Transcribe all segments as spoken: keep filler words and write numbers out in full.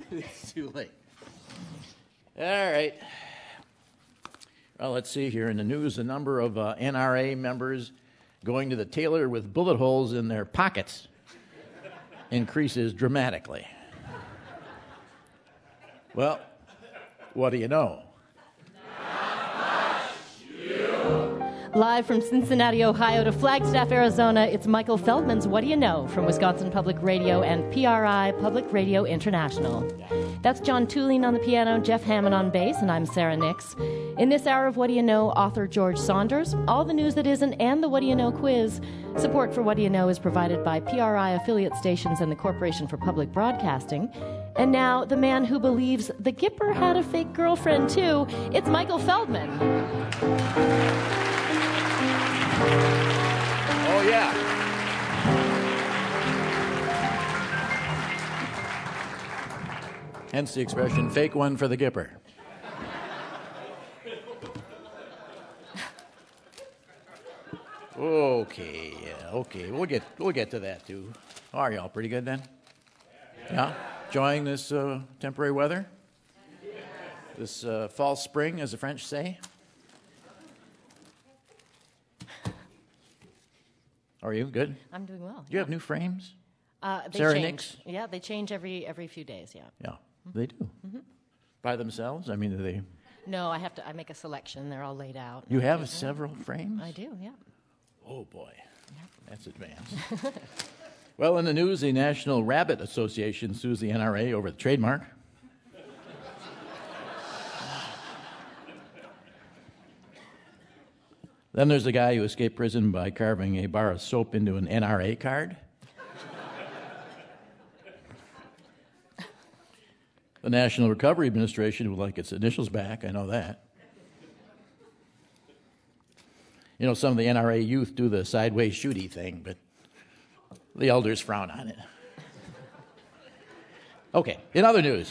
It's too late. All right. Well, let's see here. In the news, the number of uh, N R A members going to the tailor with bullet holes in their pockets increases dramatically. Well, what do you know? Live from Cincinnati, Ohio to Flagstaff, Arizona, it's Michael Feldman's What Do You Know? From Wisconsin Public Radio and P R I Public Radio International. That's John Tooling on the piano, Jeff Hammond on bass, and I'm Sarah Nix. In this hour of What Do You Know, author George Saunders, all the news that isn't, and the What Do You Know quiz. Support for What Do You Know is provided by P R I affiliate stations and the Corporation for Public Broadcasting. And now, the man who believes the Gipper had a fake girlfriend, too. It's Michael Feldman. Oh, yeah. Hence the expression, fake one for the Gipper. Okay, yeah, okay. We'll get we'll get to that, too. How are y'all? Pretty good, then? Yeah? Enjoying this uh, temporary weather? This uh, false spring, as the French say? Are you good? I'm doing well. Do you have new frames? Uh, they Sarah change. Nix? Yeah, they change every every few days. Yeah. Yeah, mm-hmm. They do. Mm-hmm. By themselves? I mean, do they? No, I have to. I make a selection. They're all laid out. You have several frames? I do. Yeah. Oh boy, yep. That's advanced. Well, in the news, the National Rabbit Association sues the N R A over the trademark. Then there's the guy who escaped prison by carving a bar of soap into an N R A card. The National Recovery Administration would like its initials back, I know that. You know, some of the N R A youth do the sideways shooty thing, but the elders frown on it. Okay, in other news.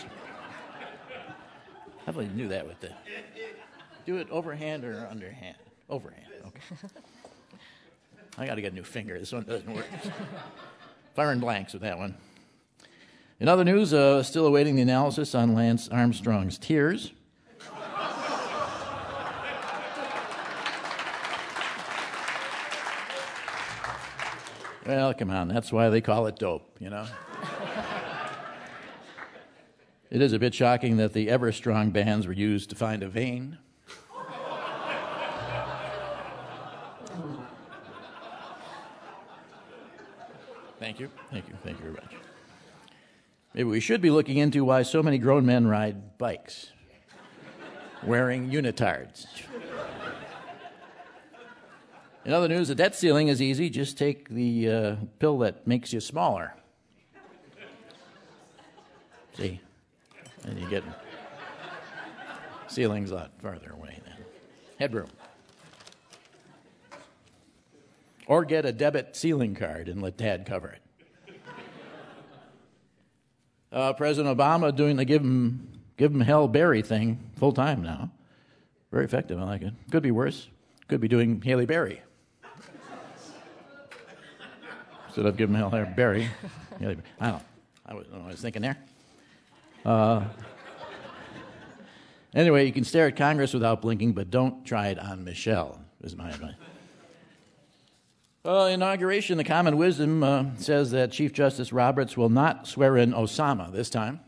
I believe you knew that with the... Do it overhand or underhand? Overhand, okay. I got to get a new finger. This one doesn't work. Firing blanks with that one. In other news, uh, still awaiting the analysis on Lance Armstrong's tears. Well, come on, that's why they call it dope, you know? It is a bit shocking that the ever-strong bands were used to find a vein. Thank you, thank you, thank you very much. Maybe we should be looking into why so many grown men ride bikes, wearing unitards. In other news, the debt ceiling is easy. Just take the uh, pill that makes you smaller. See? And you get ceilings a lot farther away then. Headroom. Or get a debit ceiling card and let Dad cover it. Uh, President Obama doing the give him, give him hell Berry thing full time now. Very effective, I like it. Could be worse. Could be doing Haley Berry. Instead of give him hell Berry. Haley, I don't know. I don't know what I was thinking there. Uh, anyway, you can stare at Congress without blinking, but don't try it on Michelle, is my advice. Uh, inauguration, the common wisdom uh, says that Chief Justice Roberts will not swear in Osama this time.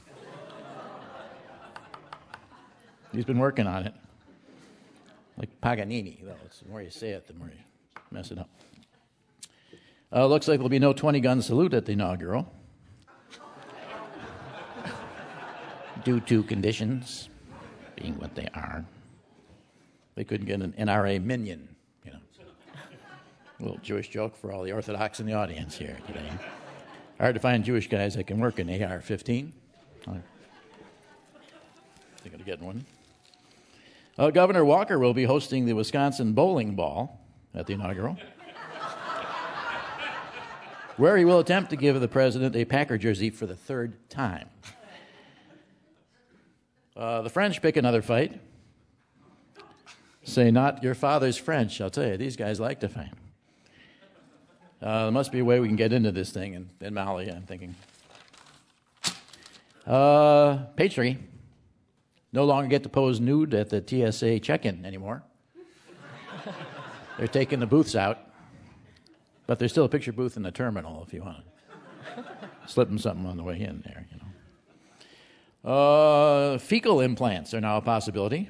He's been working on it. Like Paganini, though. It's the more you say it, the more you mess it up. Uh, looks like there'll be no twenty-gun salute at the inaugural. Due to conditions being what they are. They couldn't get an N R A minion. A little Jewish joke for all the Orthodox in the audience here today. Hard to find Jewish guys that can work an A R fifteen. I'm thinking of getting one. Uh, Governor Walker will be hosting the Wisconsin Bowling Ball at the inaugural, where he will attempt to give the president a Packer jersey for the third time. Uh, the French pick another fight. Say not your father's French. I'll tell you, these guys like to fight. Uh, there must be a way we can get into this thing in, in Mali, I'm thinking. Uh, page three. No longer get to pose nude at the T S A check-in anymore. They're taking the booths out. But there's still a picture booth in the terminal if you want to slip them something on the way in there, you know. Uh, fecal implants are now a possibility.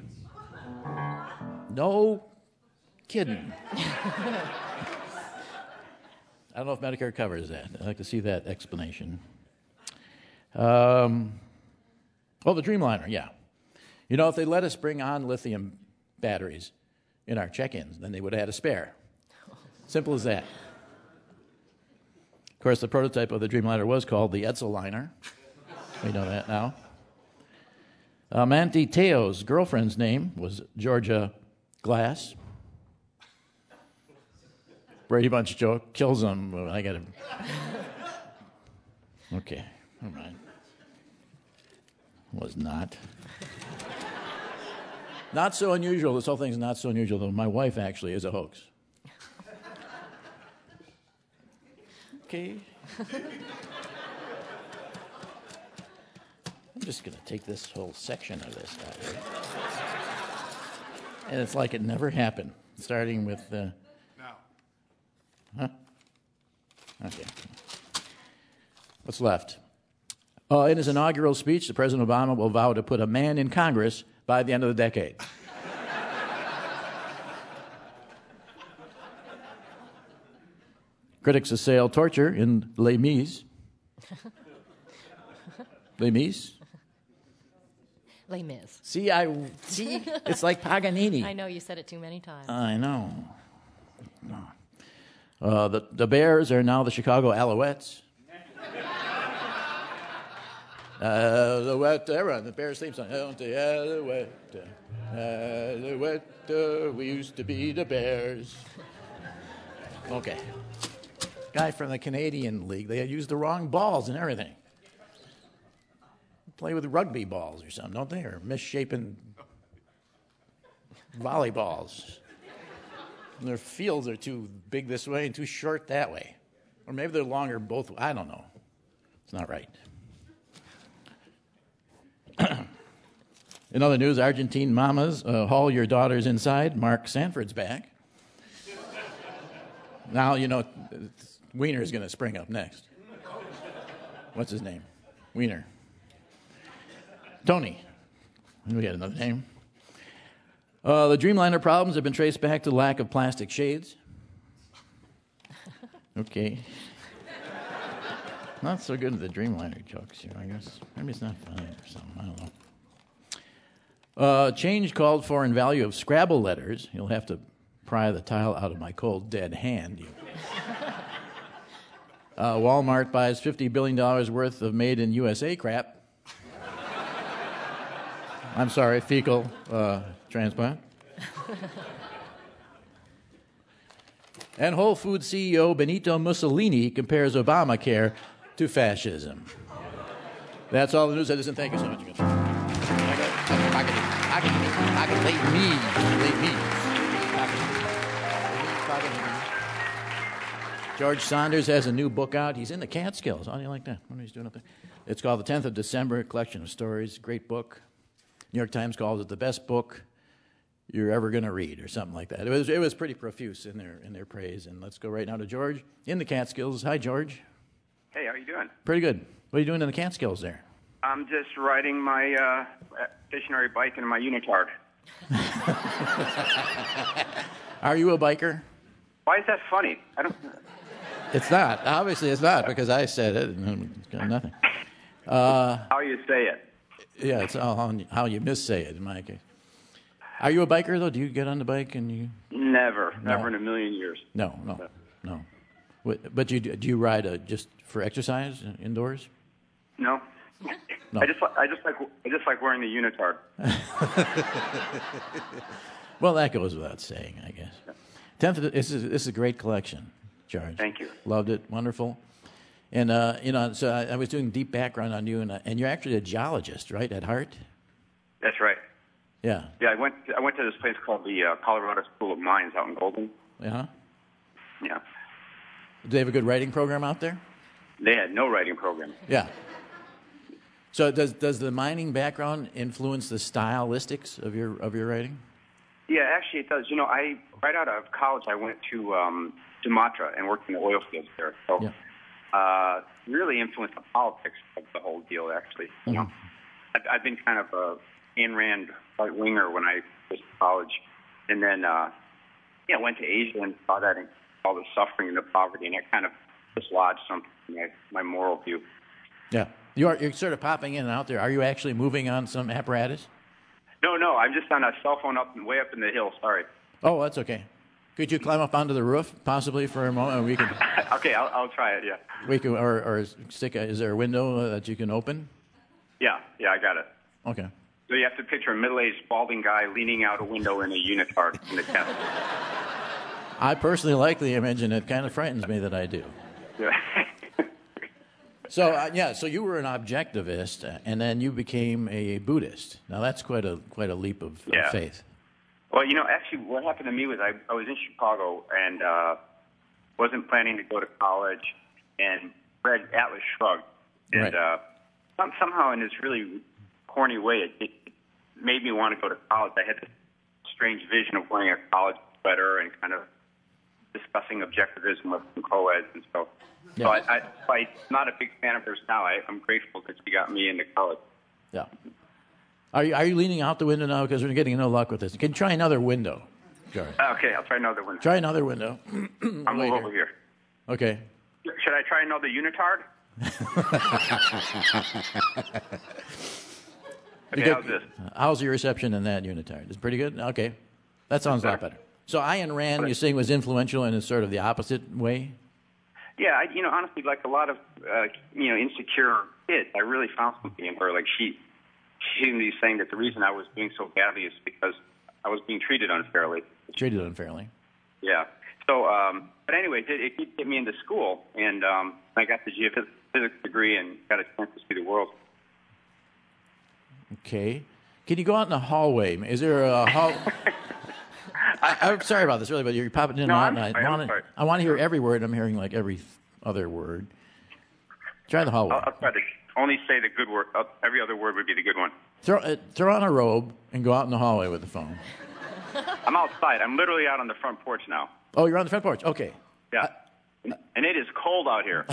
No kidding. I don't know if Medicare covers that. I'd like to see that explanation. Um, oh, the Dreamliner, yeah. You know, if they let us bring on lithium batteries in our check-ins, then they would have had a spare. Simple as that. Of course, the prototype of the Dreamliner was called the Edsel-liner. We know that now. Uh, Manti Te'o's girlfriend's name was Georgia Glass. Brady Bunch joke kills him. Well, I got him. Okay, never mind. Was not. Not so unusual. This whole thing's not so unusual, though. My wife actually is a hoax. Okay. I'm just going to take this whole section of this out here. And it's like it never happened, starting with... Uh, now. Huh? Okay. What's left? Uh, in his inaugural speech, the President Obama will vow to put a man in Congress by the end of the decade. Critics assail torture in Les Mis. Les Mis? Les Mis. See, I see. It's like Paganini. I know, you said it too many times. I know. No. Uh, the the Bears are now the Chicago Alouettes. Alouette, everyone, the Bears theme song. Alouette, Alouette, we used to be the Bears. Okay. Guy from the Canadian League, they used the wrong balls and everything. Play with rugby balls or something, don't they? Or misshapen volleyballs. And their fields are too big this way and too short that way. Or maybe they're longer both ways. I don't know. It's not right. In other news, Argentine mamas, uh, haul your daughters inside. Mark Sanford's back. Now, you know, Wiener's going to spring up next. What's his name? Wiener. Tony. We had another name. Uh, the Dreamliner problems have been traced back to the lack of plastic shades. Okay. Not so good at the Dreamliner jokes here, I guess. Maybe it's not funny or something. I don't know. Uh, change called for in value of Scrabble letters. You'll have to pry the tile out of my cold, dead hand. You. Uh, Walmart buys fifty billion dollars worth of made in U S A crap. I'm sorry, fecal uh, transplant. And Whole Foods C E O Benito Mussolini compares Obamacare to fascism. That's all the news citizen. Thank you so much. I can, I can, late me, late me. George Saunders has a new book out. He's in the Catskills. How do you like that? What are he doing up there? It's called The tenth of December, a collection of stories. Great book. New York Times calls it the best book you're ever going to read, or something like that. It was it was pretty profuse in their in their praise. And let's go right now to George in the Catskills. Hi, George. Hey, how are you doing? Pretty good. What are you doing in the Catskills there? I'm just riding my uh, stationary bike and my unitard. Are you a biker? Why is that funny? I don't. It's not. Obviously, it's not, because I said it and it's got nothing. Uh, how you say it? Yeah, it's all on how you missay it in my case. Are you a biker, though? Do you get on the bike and you... Never. No. Never in a million years. No, no, no. But you, do you ride a, just for exercise indoors? No. No. I just, I just like I just like wearing the unitard. Well, that goes without saying, I guess. Tenth, this is this is a great collection, George. Thank you. Loved it. Wonderful. And uh, you know, so I, I was doing deep background on you, and uh, and you're actually a geologist, right, at heart? That's right. Yeah. Yeah, I went I went to this place called the uh, Colorado School of Mines out in Golden. Yeah. Yeah. Do they have a good writing program out there? They had no writing program. Yeah. So does does the mining background influence the stylistics of your of your writing? Yeah, actually it does. You know, I right out of college, I went to um, Sumatra and worked in the oil fields there. So Yeah. uh, really influenced the politics of the whole deal, actually. You know, I've, I've been kind of a Ayn Rand right-winger when I was in college. And then, uh, yeah, went to Asia and saw that and all the suffering and the poverty, and that kind of dislodged something in my, my moral view. Yeah. You are, you're sort of popping in and out there. Are you actually moving on some apparatus? No, no, I'm just on a cell phone up and way up in the hill. Sorry. Oh, that's okay. Could you climb up onto the roof, possibly, for a moment? We can, Okay, I'll, I'll try it, yeah. we can, or, or stick. A, is there a window uh, that you can open? Yeah, yeah, I got it. Okay. So you have to picture a middle-aged balding guy leaning out a window in a unitard in the test. I personally like the image, and it kind of frightens me that I do. Yeah. So uh, yeah, so you were an objectivist, uh, and then you became a Buddhist. Now that's quite a quite a leap of, Yeah. of faith. Well, you know, actually, what happened to me was I, I was in Chicago and uh, wasn't planning to go to college, and read Atlas Shrugged, and Right. uh, some, somehow in this really corny way, it, it made me want to go to college. I had this strange vision of wearing a college sweater and kind of discussing objectivism with some co-eds and so. Yeah. So I, I, I'm not a big fan of hers now. I, I'm grateful that she got me into college. Yeah. Are you are you leaning out the window now because we're getting no luck with this? Can you try another window, Jerry? Okay, I'll try another one. Try another window. I'll move later. over here. Okay. Should I try another unitard? Okay, Good. how's this? How's your reception in that unitard? Is it pretty good? Okay. That sounds a lot better. So Ayn Rand, you saying, was influential in a sort of the opposite way? Yeah, I, you know, honestly, like a lot of, uh, you know, insecure kids, I really found something in her. Like she, she seemed to be saying that the reason I was doing so badly is because I was being treated unfairly. Treated unfairly. Yeah. So, um, but anyway, it, it did get me into school, and um, I got the geophysics degree and got a chance to see the world. Okay. Can you go out in the hallway? Is there a hall? I, I'm sorry about this, really, but you're popping in and No, out. I'm and I sorry, I'm want sorry. to. I want to hear every word. I'm hearing like every other word. Try the hallway. I'll, I'll try to only say the good word. Uh, every other word would be the good one. Throw uh, throw on a robe and go out in the hallway with the phone. I'm outside. I'm literally out on the front porch now. Oh, you're on the front porch. Okay. Yeah. And it is cold out here.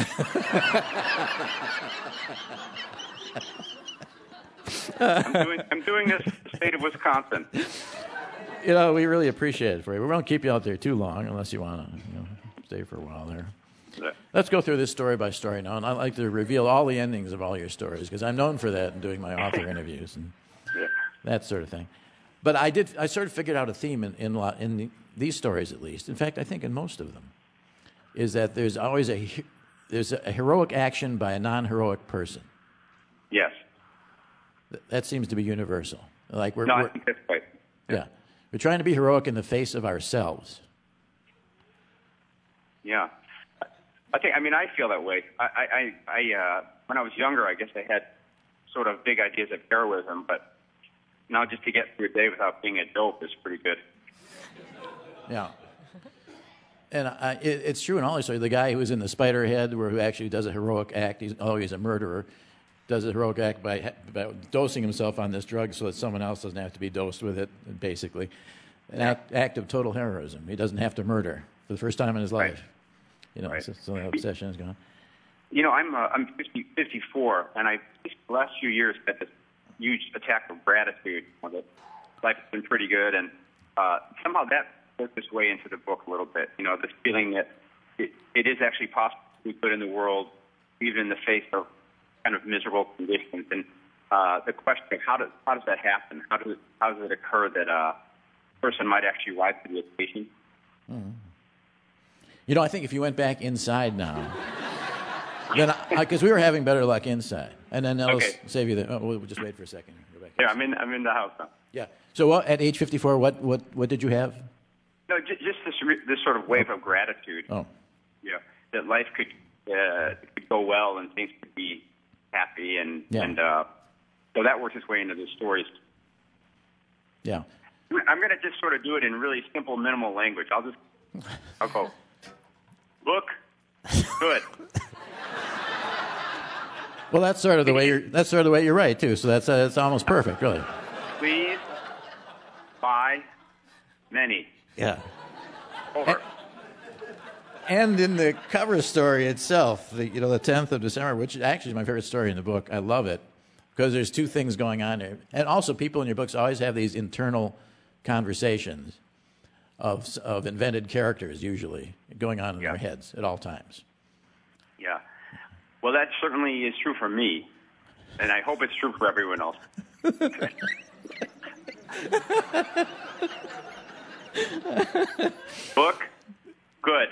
I'm, doing, I'm doing this in the state of Wisconsin. You know, we really appreciate it for you. We won't keep you out there too long unless you want to you know, stay for a while there. Yeah. Let's go through this story by story now, and I like to reveal all the endings of all your stories because I'm known for that in doing my author interviews and Yeah. that sort of thing. But I did. I sort of figured out a theme in in, lo- in the, these stories, at least. In fact, I think in most of them, is that there's always a he- there's a heroic action by a non-heroic person. Yes. Th- That seems to be universal. Like we're, No, I we're think that's right. yeah, we're trying to be heroic in the face of ourselves. Yeah. I think, I mean, I feel that way. I, I, I, I uh, when I was younger, I guess I had sort of big ideas of heroism, but now just to get through a day without being a dope is pretty good. Yeah. And I, it, it's true in all these stories. The guy who was in the Spiderhead, where who actually does a heroic act, he's, although he's a murderer, does a heroic act by, by dosing himself on this drug so that someone else doesn't have to be dosed with it, basically. An act, act of total heroism. He doesn't have to murder for the first time in his life. Right. You know, Right. so, so that obsession is gone. You know, I'm uh, I'm fifty, fifty-four, and I the last few years had this huge attack of gratitude. You know, that life has been pretty good, and uh, somehow that worked its way into the book a little bit. You know, this feeling that it, it is actually possible to be good in the world, even in the face of kind of miserable conditions. And uh, the question of how does how does that happen? How does how does it occur that uh, a person might actually rise to the occasion? Mm. You know, I think if you went back inside now, then because we were having better luck inside, and then that'll Okay. save you the. Oh, we'll just wait for a second. Go back Yeah, I'm in I'm in the house now. Yeah. So what, at age fifty-four, what, what, what did you have? No, j- just this re- this sort of wave of gratitude. Oh. Yeah, that life could uh, could go well and things could be happy, and Yeah. and uh, so that works its way into the stories. Yeah. I'm going to just sort of do it in really simple, minimal language. I'll just I'll go. Look good. Well, that's sort of the way you're. That's sort of the way you're right too. So that's uh, that's almost perfect, really. Please buy many. Yeah. Over. And in the cover story itself, the, you know, the tenth of December, which actually is my favorite story in the book. I love it because there's two things going on there, and also people in your books always have these internal conversations of of invented characters, usually going on in Yeah. their heads at all times. Yeah. Well, that certainly is true for me, and I hope it's true for everyone else. Book, good.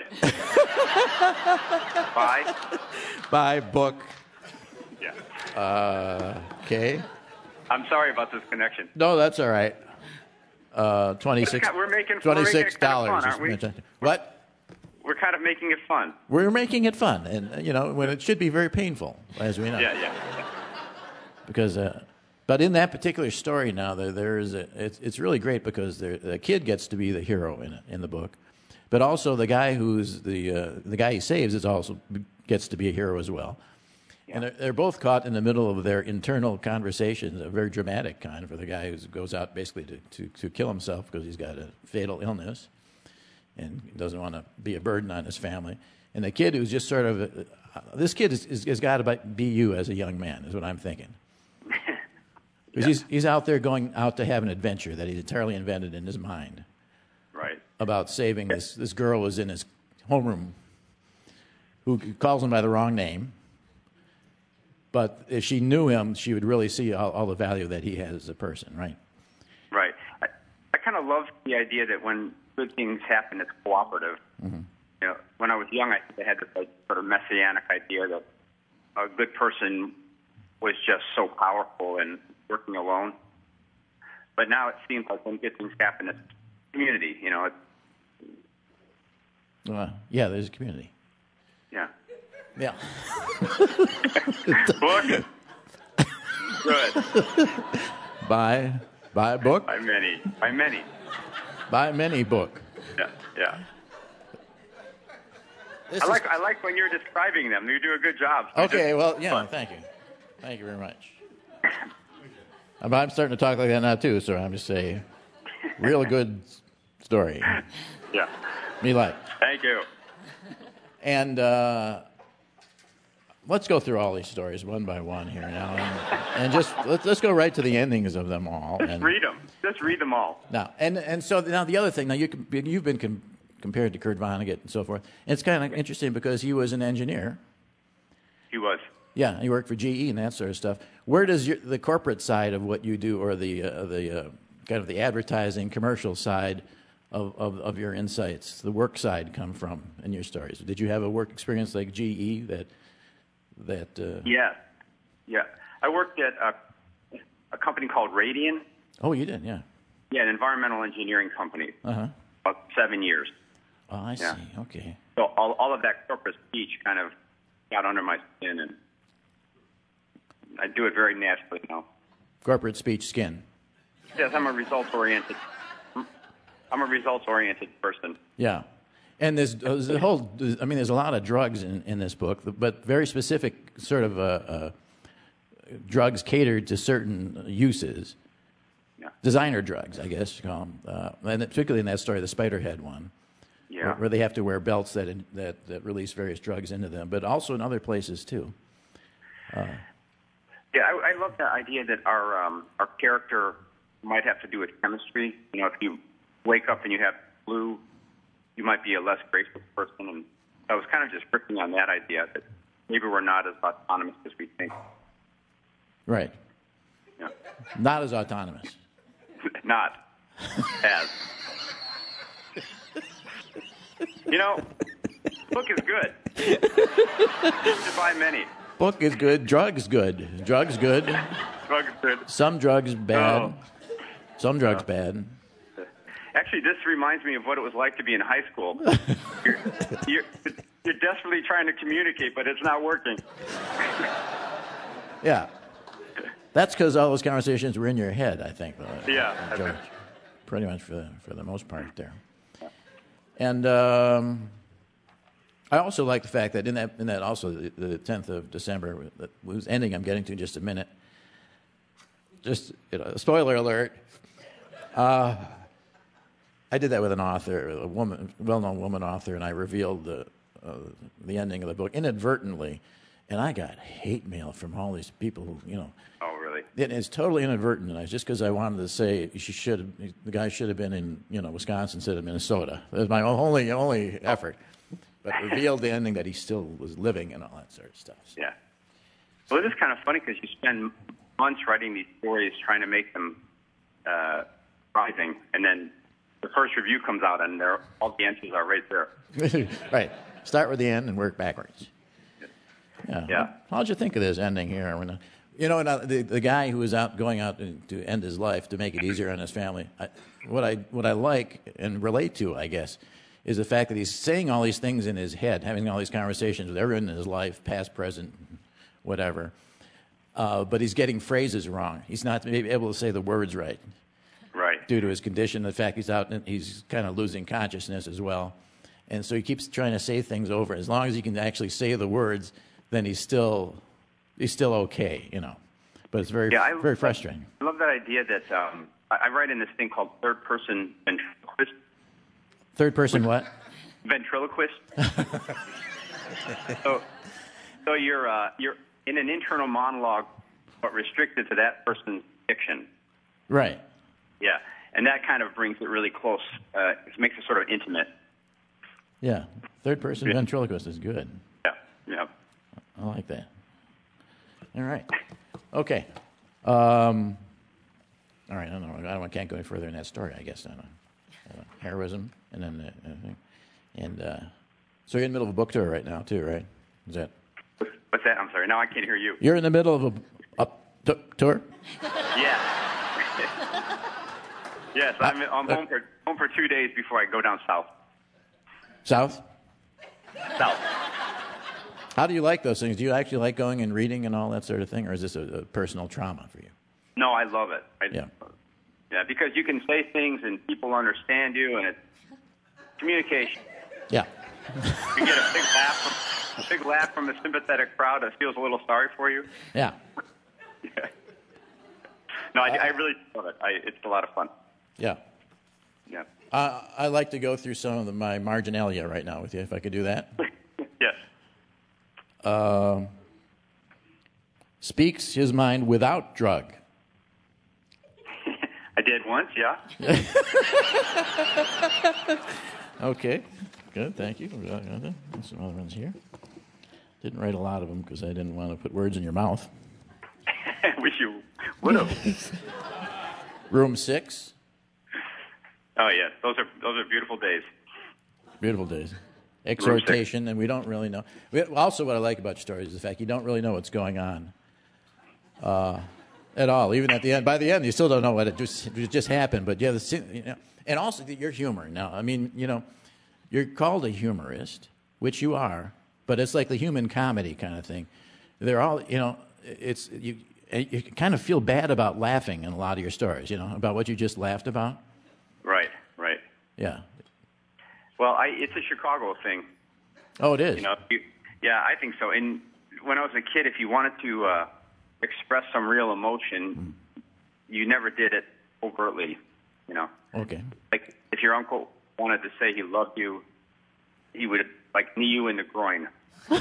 Buy, Buy book. yeah. Uh, okay. I'm sorry about this connection. No, that's all right. Uh, twenty-six. We're making- twenty-six dollars. we're making it kind of fun, aren't we? What? We're kind of making it fun. We're making it fun, and uh, you know, when it should be very painful, as we know. Yeah, yeah. Because, uh, but in that particular story now, there there is a. It's it's really great because there, the kid gets to be the hero in it, in the book, but also the guy who's the uh, the guy he saves is also gets to be a hero as well. And they're, they're both caught in the middle of their internal conversations, a very dramatic kind for the guy who goes out basically to, to, to kill himself because he's got a fatal illness and doesn't want to be a burden on his family. And the kid who's just sort of, uh, this kid is, is, has got to be you as a young man, is what I'm thinking. Because Yeah. he's, he's out there going out to have an adventure that he's entirely invented in his mind Right. about saving this, this girl who's in his homeroom who calls him by the wrong name. But if she knew him, she would really see all, all the value that he has as a person, right? Right. I, I kind of love the idea that when good things happen, it's cooperative. Mm-hmm. You know, when I was young, I think I had this like, sort of messianic idea that a good person was just so powerful and working alone. But now it seems like when good things happen, it's community. You know, it's, Uh, yeah, there's a community. yeah. Yeah. Book. Good. Buy, buy a book, By many. By many. buy many book. Yeah. Yeah. This I is- like I like when you're describing them. You do a good job. Okay, well, yeah, Fun. thank you. Thank you very much. I'm I'm starting to talk like that now, too, so I'm just saying, real good story. Yeah. Me like. Thank you. And uh, let's go through all these stories one by one here now, and, and just let's let's go right to the endings of them all. Just And read them. Just read them all. now, and and so now the other thing, now you can, you've been com- compared to Kurt Vonnegut and so forth. And it's kind of interesting because he was an engineer. He was. Yeah, he worked for G E and that sort of stuff. Where does your, the corporate side of what you do, or the uh, the uh, kind of the advertising, commercial side of, of, of your insights, the work side, come from in your stories? Did you have a work experience like G E that that? Uh, Yeah. Yeah. I worked at a, a company called Radian. Oh, you did, yeah. Yeah, an environmental engineering company. Uh huh. About seven years. Oh, I see. Yeah. Okay. So all, all of that corporate speech kind of got under my skin, and I do it very naturally now. Corporate speech skin. Yes, I'm a results-oriented. I'm a results-oriented person. Yeah. And there's, uh, there's a whole, I mean, there's a lot of drugs in, in this book, but very specific sort of uh, uh, drugs catered to certain uses. Yeah. Designer drugs, I guess you call them. Uh, and particularly in that story, the Spiderhead one, Yeah. where, where they have to wear belts that, that, that release various drugs into them, but also in other places too. Yeah, I, I love the idea that our um, our character might have to do with chemistry. You know, if you wake up and you have flu, you might be a less graceful person. And I was kind of just ripping on that idea that maybe we're not as autonomous as we think. Right. Yeah. Not as autonomous. Not as. You know, book is good. You should buy many. Book is good. Drugs good. Drugs good. Book is good. Some drugs bad. No. Some drugs bad. Actually, this reminds me of what it was like to be in high school. You're, you're, you're desperately trying to communicate, but it's not working. Yeah. That's because all those conversations were in your head, I think. though, Yeah, uh, I George. think- Pretty much for the, for the most part there. And um, I also like the fact that in that, in that also the, the tenth of December, whose ending I'm getting to in just a minute. Just you know, spoiler alert. Uh, I did that with an author, a woman, well-known woman author, and I revealed the uh, the ending of the book inadvertently, and I got hate mail from all these people who, you know. Oh, really? It, it's totally inadvertent, and I, just because I wanted to say she should, the guy should have been in, you know, Wisconsin instead of Minnesota. That was my only only effort. But revealed the ending that he still was living and all that sort of stuff. So. Yeah. Well, it is kind of funny because you spend months writing these stories, trying to make them uh, surprising, and then the first review comes out, and there all the answers are right there. Right. Start with the end and work backwards. Yeah. Yeah. How'd you think of this ending here? When, uh, you know, the the guy who was out going out to, to end his life to make it easier on his family. I, what I what I like and relate to, I guess, is the fact that he's saying all these things in his head, having all these conversations with everyone in his life, past, present, whatever. Uh, but he's getting phrases wrong. He's not maybe able to say the words right. Right. Due to his condition, the fact he's out and he's kind of losing consciousness as well. And so he keeps trying to say things over. As long as he can actually say the words, then he's still he's still okay, you know. But it's very yeah, I, very frustrating. I love that idea that um, I, I write in this thing called third person ventriloquist. Third person what? Ventriloquist. so, so you're uh, you're in an internal monologue, but restricted to that person's diction. Right. Yeah, and that kind of brings it really close. Uh, it makes it sort of intimate. Yeah, third person yeah. ventriloquist is good. Yeah, yeah. I like that. All right. Okay. Um, all right. I don't know. I, don't, I can't go any further in that story. I guess I don't know. Uh, heroism, and then uh, uh, and uh, so you're in the middle of a book tour right now too, right? Is that? What's that? I'm sorry. Now I can't hear you. You're in the middle of a, a t- tour. Yeah. Yes, I'm, I'm home for home for two days before I go down south. South. South. How do you like those things? Do you actually like going and reading and all that sort of thing, or is this a, a personal trauma for you? No, I love it. I, Yeah. Yeah, because you can say things and people understand you, and it's communication. Yeah. You get a big laugh from, a big laugh from a sympathetic crowd that feels a little sorry for you. Yeah. Yeah. No, I, I really love it. I, it's a lot of fun. Yeah. Yeah. Uh, I'd like to go through some of the, my marginalia right now with you, if I could do that. Yes. Uh, speaks his mind without drug. I did once, yeah. Okay, good, thank you. Some other ones here. Didn't write a lot of them because I didn't want to put words in your mouth. Wish you would have. Room six. Oh yeah, those are those are beautiful days. Beautiful days. Exhortation, and we don't really know. We, also, what I like about your stories is the fact you don't really know what's going on uh, at all. Even at the end, by the end, you still don't know what it just, it just happened. But yeah, the, you know, and also your humor. Now, I mean, you know, you're called a humorist, which you are, but it's like the human comedy kind of thing. They're all, you know, it's you. You kind of feel bad about laughing in a lot of your stories. You know, about what you just laughed about. Right. Right. Yeah. Well, I, it's a Chicago thing. Oh, it is. You know, you, yeah, I think so. And when I was a kid, if you wanted to uh, express some real emotion, mm. you never did it overtly. You know. Okay. Like if your uncle wanted to say he loved you, he would like knee you in the groin.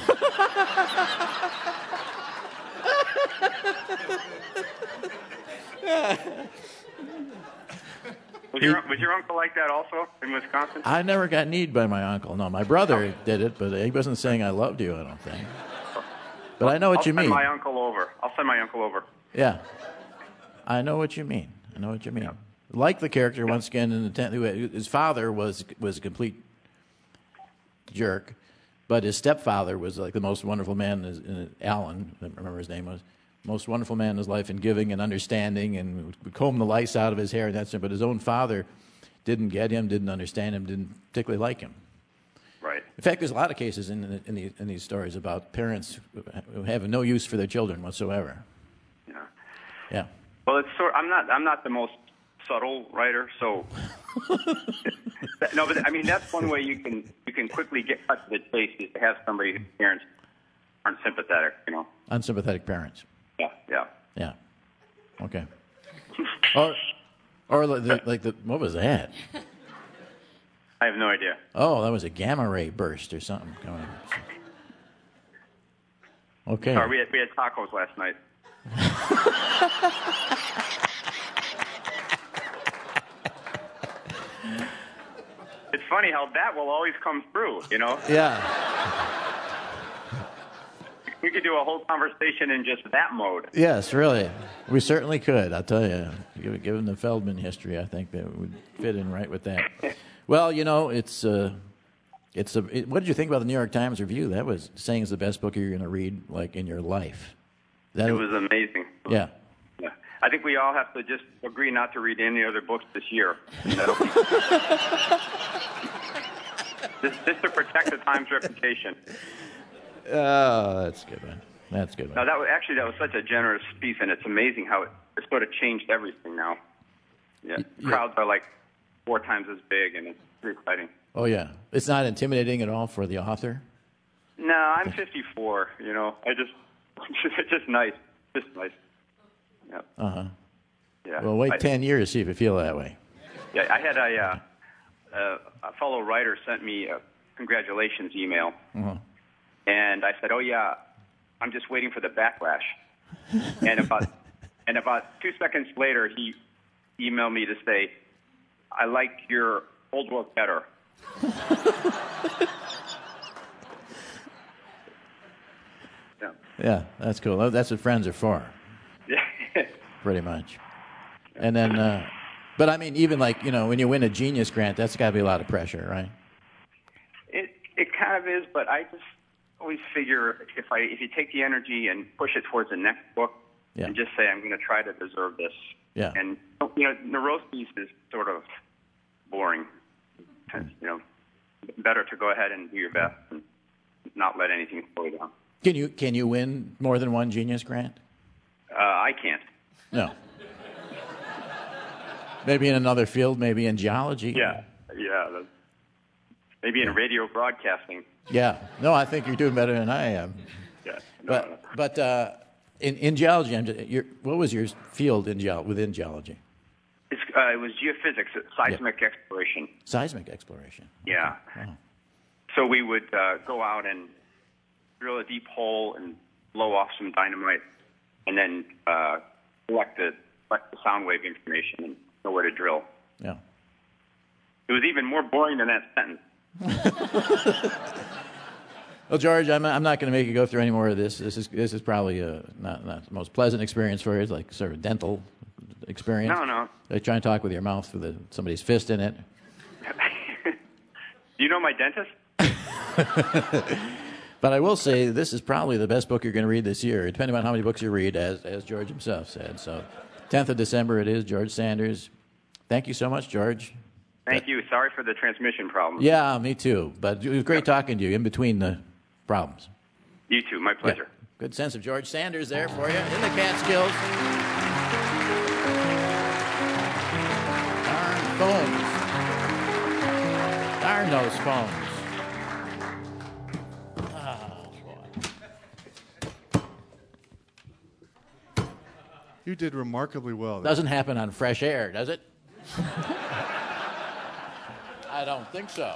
Was your, was your uncle like that also in Wisconsin? I never got kneed by my uncle. No, my brother did it, but he wasn't saying I loved you, I don't think. But I know what I'll you mean. I'll send my uncle over. I'll send my uncle over. Yeah. I know what you mean. I know what you mean. Yeah. Like the character, yeah. once again, in the tent, his father was was a complete jerk, but his stepfather was like the most wonderful man, in, Alan, I remember his name was, most wonderful man in his life in giving and understanding, and would comb the lice out of his hair and that stuff. But his own father didn't get him, didn't understand him, didn't particularly like him. Right. In fact, there's a lot of cases in in, the, in these stories about parents who have no use for their children whatsoever. Yeah. Yeah. Well, it's sort. I'm not. I'm not the most subtle writer, so no, but I mean that's one way you can you can quickly get cut to the chase is to have somebody whose parents aren't sympathetic, you know. Unsympathetic parents. Yeah, yeah. Yeah. Okay. or, or like the, like the what was that? I have no idea. Oh, that was a gamma ray burst or something going on. Okay. Sorry, we had, we had tacos last night. It's funny how that will always come through, you know? Yeah. We could do a whole conversation in just that mode. Yes, really. We certainly could, I'll tell you. Given the Feldman history, I think that would fit in right with that. Well, you know, it's... Uh, It's a, it, what did you think about the New York Times review? That was saying it's the best book you're going to read, like, in your life. That it was amazing. Yeah. Yeah. I think we all have to just agree not to read any other books this year. That'll be... just, just to protect the Times' reputation. Oh, that's a good one. That's a good one. Now, that was, actually, that was such a generous piece, and it's amazing how it, it sort of changed everything now. Yeah. Yeah. Crowds are like four times as big, and it's pretty exciting. Oh, yeah. It's not intimidating at all for the author? No, I'm fifty-four, you know. I just, it's just nice. Just nice. Yep. Uh-huh. Yeah. Well, wait I, ten years to see if you feel that way. Yeah, I had a, uh, a, a fellow writer sent me a congratulations email, Uh-huh. and I said, oh, yeah, I'm just waiting for the backlash. and about and about two seconds later, he emailed me to say, I like your old work better. Yeah. Yeah, that's cool. That's what friends are for. Yeah. Pretty much. And then, uh, but I mean, even like, you know, when you win a Genius Grant, that's got to be a lot of pressure, right? It it kind of is, but I just always figure if I if you take the energy and push it towards the next book, Yeah. and just say I'm going to try to deserve this. Yeah. And you know, neuroses is sort of boring. And, you know, better to go ahead and do your best and not let anything slow you down. Can you can you win more than one Genius Grant? Uh, I can't. No. Maybe in another field, maybe in geology. Yeah, yeah. That's, maybe in radio broadcasting. Yeah. No, I think you're doing better than I am. Yeah. No, But no. but uh, in in geology, I'm just, you're, what was your field in geol within geology? It's, uh, it was geophysics, seismic exploration. Seismic exploration. Yeah. Wow. So we would uh, go out and drill a deep hole and blow off some dynamite, and then uh, collect the, collect the sound wave information and know where to drill. Yeah. It was even more boring than that sentence. Well, George, I'm, I'm not going to make you go through any more of this. This is this is probably uh not not the most pleasant experience for you. It's like sort of dental experience. No, no. Like trying to talk with your mouth with a, somebody's fist in it. Do you know my dentist? But I will say this is probably the best book you're going to read this year, depending on how many books you read, as as George himself said. So, tenth of December it is. George Sanders. Thank you so much, George. Thank you. Sorry for the transmission problem. Yeah, me too. But it was great talking to you in between the problems. You too. My pleasure. Yeah. Good sense of George Sanders there for you in the Catskills. Darn phones. Darn those phones. Oh, boy. You did remarkably well. there. Doesn't happen on fresh air, does it? I don't think so.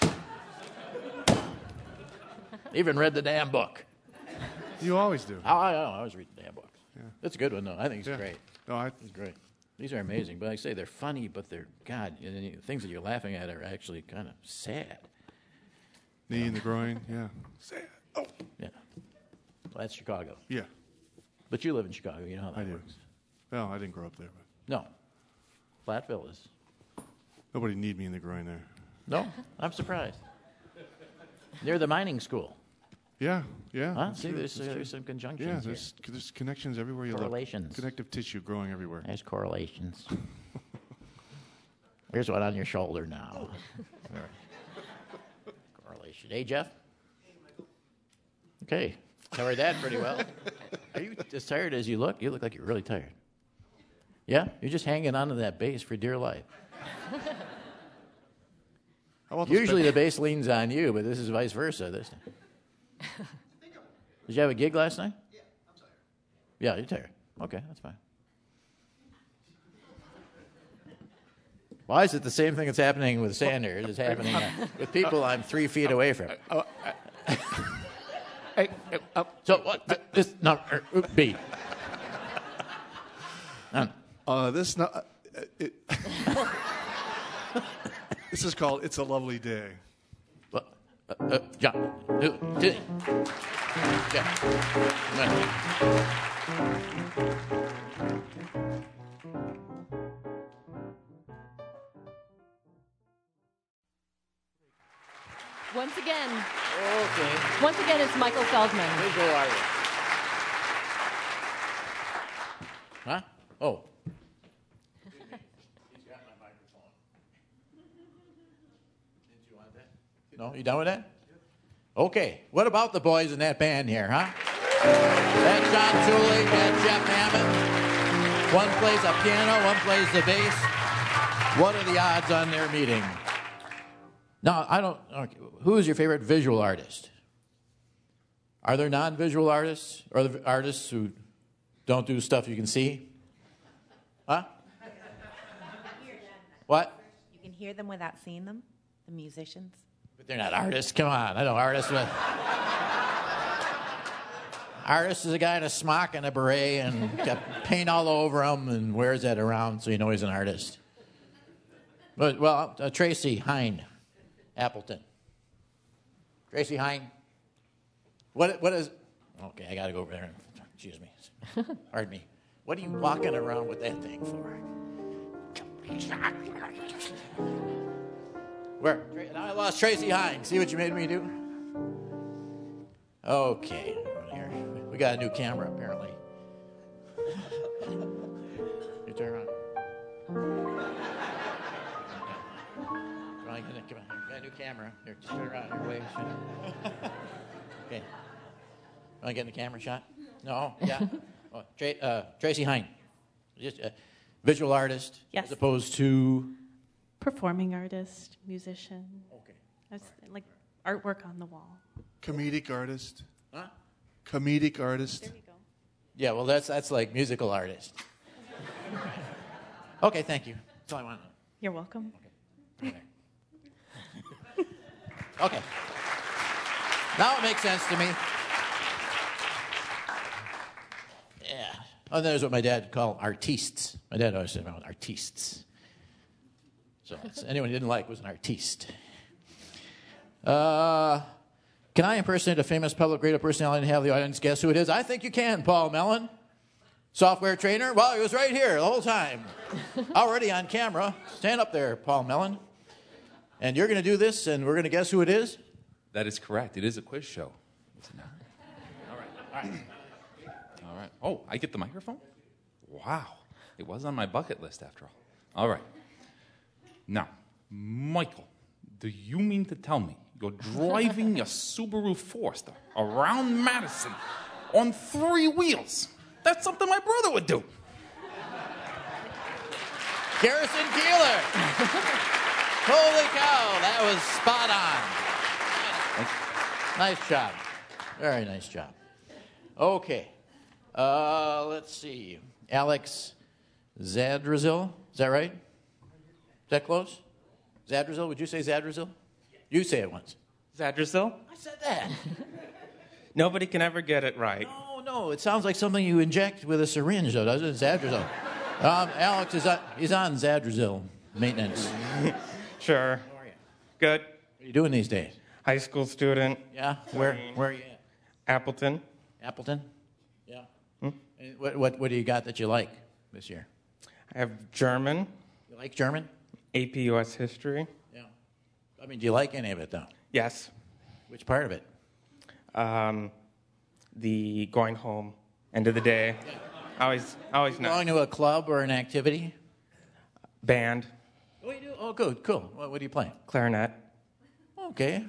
Even read the damn book. You always do. Oh, I know. I always read the damn books. Yeah. It's a good one, though. I think it's Yeah. great. No, I, It's great. These are amazing. But like I say, they're funny, but they're, God, and then you- things that you're laughing at are actually kind of sad. knee in the groin. Yeah. Say it. Oh. Yeah. Well, that's Chicago. Yeah. But you live in Chicago. You know how that I do. works. Well, I didn't grow up there, but No. Platteville is. nobody need me in the groin there. No, I'm surprised. Near the mining school. Yeah. Yeah. Huh? that's See, true, there's, that's uh, true. there's some conjunctions Yeah, here. there's there's connections everywhere you Correlations. look. Connective tissue growing everywhere. There's correlations. Here's one on your shoulder now. Correlation. Hey, Jeff? Okay. Covered that pretty well. Are you as tired as you look? You look like you're really tired. Yeah, you're just hanging onto that bass for dear life. How about those Usually pe- the bass leans on you, but this is vice versa this time. Did you have a gig last night? Yeah, I'm tired. Yeah, you're tired. Okay, that's fine. Why is it the same thing that's happening with Sanders is happening uh, with people I'm three feet away from? So what? th- This number B. None. Uh, this no, uh, it, this is called "It's a Lovely Day." Well, uh, uh, John. Two, two. Yeah. Once again, Okay. once again, it's Michael Feldman. Visual artist. Huh? Oh. He's got my microphone. Didn't you want that? No, you done with that? Okay. What about the boys in that band here, huh? That's John Tooley, that's Jeff Hammond. One plays a piano, one plays the bass. What are the odds on their meeting? Now, I don't. Okay, who is your favorite visual artist? Are there non-visual artists, or the artists who don't do stuff you can see? Huh? What? You can hear them without seeing them, the musicians. But they're not artists. Come on, I know artists. But artist is a guy in a smock and a beret and got paint all over him and wears that around, so you know he's an artist. But well, uh, Tracy Hine. Appleton. Tracy Hine. What what is okay, I gotta go over there and excuse me. Pardon me. What are you walking around with that thing for? Where? Now I lost Tracy Hine. See what you made me do? Okay. Here. We got a new camera apparently. You turn around. Come on, got a new camera. Here, just turn around your way. Okay. Want to get in the camera shot? No? Yeah? Oh, Tra- uh, Tracy Hine. Just a visual artist. Yes. As opposed to... Performing artist, musician. Okay. That's like artwork on the wall. Comedic artist. Huh? Comedic artist. There you go. Yeah, well, that's that's like musical artist. Okay, thank you. That's all I want to know. You're welcome. Okay. Okay. Now it makes sense to me. Yeah. Oh, there's what my dad called artistes. My dad always said about artistes. So anyone he didn't like was an artiste. Uh, can I impersonate a famous public radio personality and have the audience guess who it is? I think you can, Paul Mellon. Software trainer? Well, he was right here the whole time. Already on camera. Stand up there, Paul Mellon. And you're going to do this, and we're going to guess who it is? That is correct. It is a quiz show. Is it not? All right. All right. All right. Oh, I get the microphone? Wow. It was on my bucket list after all. All right. Now, Michael, do you mean to tell me you're driving your Subaru Forester around Madison on three wheels? That's something my brother would do. Garrison Keeler. Holy cow, that was spot on. Nice job. Very nice job. Okay. Uh, let's see. Alex Zadrazil. Is that right? Is that close? Zadrazil? Would you say Zadrazil? You say it once. Zadrazil? I said that. Nobody can ever get it right. No, no. It sounds like something you inject with a syringe, though, doesn't it? Zadrazil. Um, Alex is on, he's on Zadrazil maintenance. Sure. How are you? Good. What are you doing these days? High school student. Yeah? Where Where are you at? Appleton. Appleton? Yeah. Hmm? And what, what What do you got that you like this year? I have German. You like German? A P U S history. Yeah. I mean, do you like any of it, though? Yes. Which part of it? Um, the going home, end of the day. Always, always Going not. to a club or an activity? Band, Oh, you do? Oh, good, cool. What, what do you play? clarinet. Okay.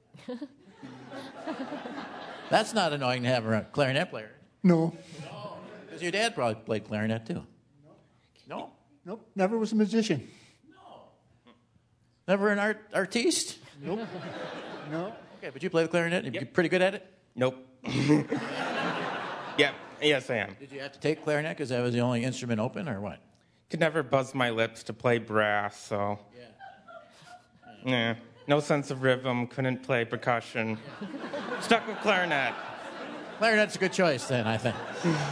That's not annoying to have a clarinet player. No. Because your dad probably played clarinet, too. No? Nope, never was a musician. Never an art artiste? Nope. No. Okay, but you play the clarinet? You're Yep. pretty good at it? Nope. Yep. Yes, I am. Did you have to take clarinet because that was the only instrument open, or what? Could never buzz my lips to play brass, so. Yeah. Yeah. No sense of rhythm, couldn't play percussion. Stuck with clarinet. Clarinet's a good choice, then, I think.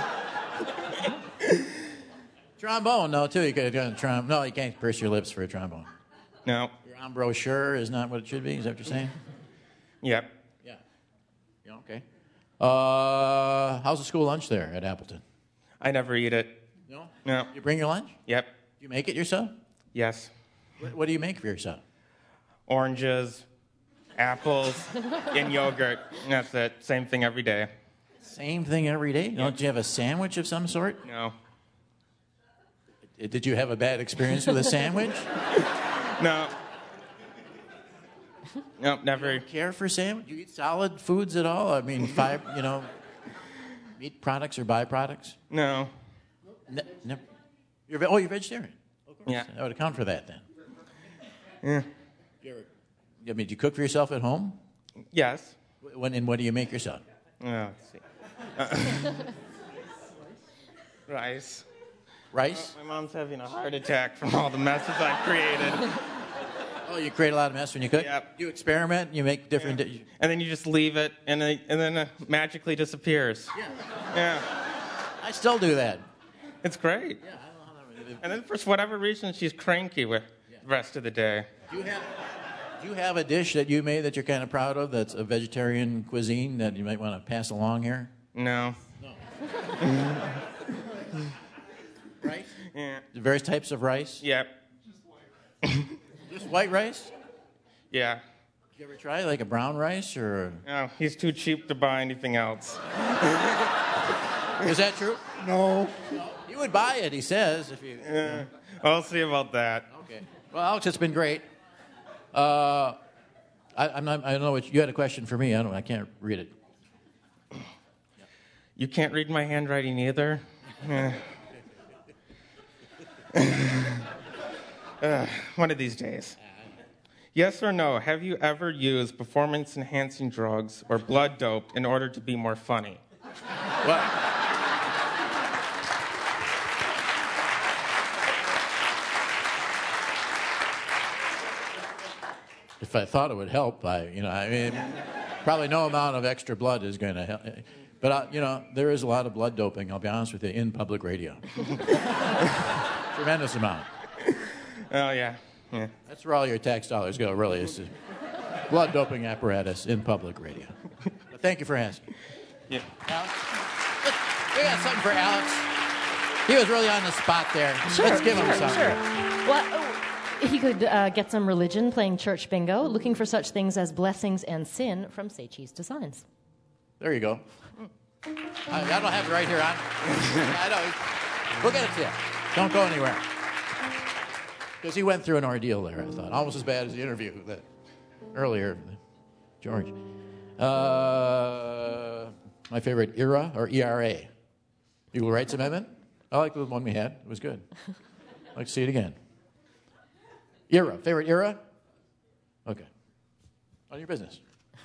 Trombone, no, too. You could have done trombone. No, you can't purse your lips for a trombone. No. Your embouchure is not what it should be. Is that what you're saying? Yep. Yeah. Yeah. Okay. Uh, how's the school lunch there at Appleton? I never eat it. No. No. You bring your lunch? Yep. Do you make it yourself? Yes. What, what do you make for yourself? Oranges, apples, and yogurt. And that's it. Same thing every day. Same thing every day? Don't you have a sandwich of some sort? No. Did you have a bad experience with a sandwich? No. No, never. You don't care for sandwich? Do you eat solid foods at all? I mean, five, you know, meat products or byproducts? No. Ne- never. You're, ve- oh, you're vegetarian. Yeah. That would account for that then. Yeah. You ever, I mean, do you cook for yourself at home? Yes. When and what do you make yourself? Oh, let's see. Uh, rice. Rice? Oh, my mom's having a heart attack from all the messes I've created. Oh, you create a lot of mess when you cook? Yep. You experiment, you make different... Yeah. Di- And then you just leave it, and then, and then it magically disappears. Yeah. Yeah. I still do that. It's great. Yeah, I don't know how to... And then for whatever reason, she's cranky with the rest of the day. Do you have... Do you have a dish that you made that you're kind of proud of that's a vegetarian cuisine that you might want to pass along here? No. No. Rice? Yeah. Various types of rice? Yep. Just white rice? Yeah. Did you ever try like a brown rice or... No, he's too cheap to buy anything else. Is that true? No. You would buy it, he says, if you... Yeah. I'll see about that. Okay. Well, Alex, it's been great. Uh, I, I'm not, I don't know what... You had a question for me. I don't I can't read it. You can't read my handwriting either? Eh. uh, one of these days. Yes or no, have you ever used performance-enhancing drugs or blood dope in order to be more funny? Well... If I thought it would help, I, you know, I mean, probably no amount of extra blood is going to help. But, uh, you know, there is a lot of blood doping, I'll be honest with you, in public radio. Tremendous amount. Oh, yeah. Yeah. That's where all your tax dollars go, really, is to blood doping apparatus in public radio. But thank you for asking. Yeah. Alex? We got something for Alex. He was really on the spot there. Sure, Let's give sure, him something. Sure. Well, oh, he could uh, get some religion playing church bingo, looking for such things as blessings and sin from Say Cheese Designs. There you go. I, I don't have it right here on. I know. We'll get it to you. Don't go anywhere. Because he went through an ordeal there, I thought. Almost as bad as the interview that earlier, George. Uh, my favorite era or E R A? Equal Rights Amendment? I like the one we had. It was good. I'd like to see it again. Era. Favorite era? Okay. On your business.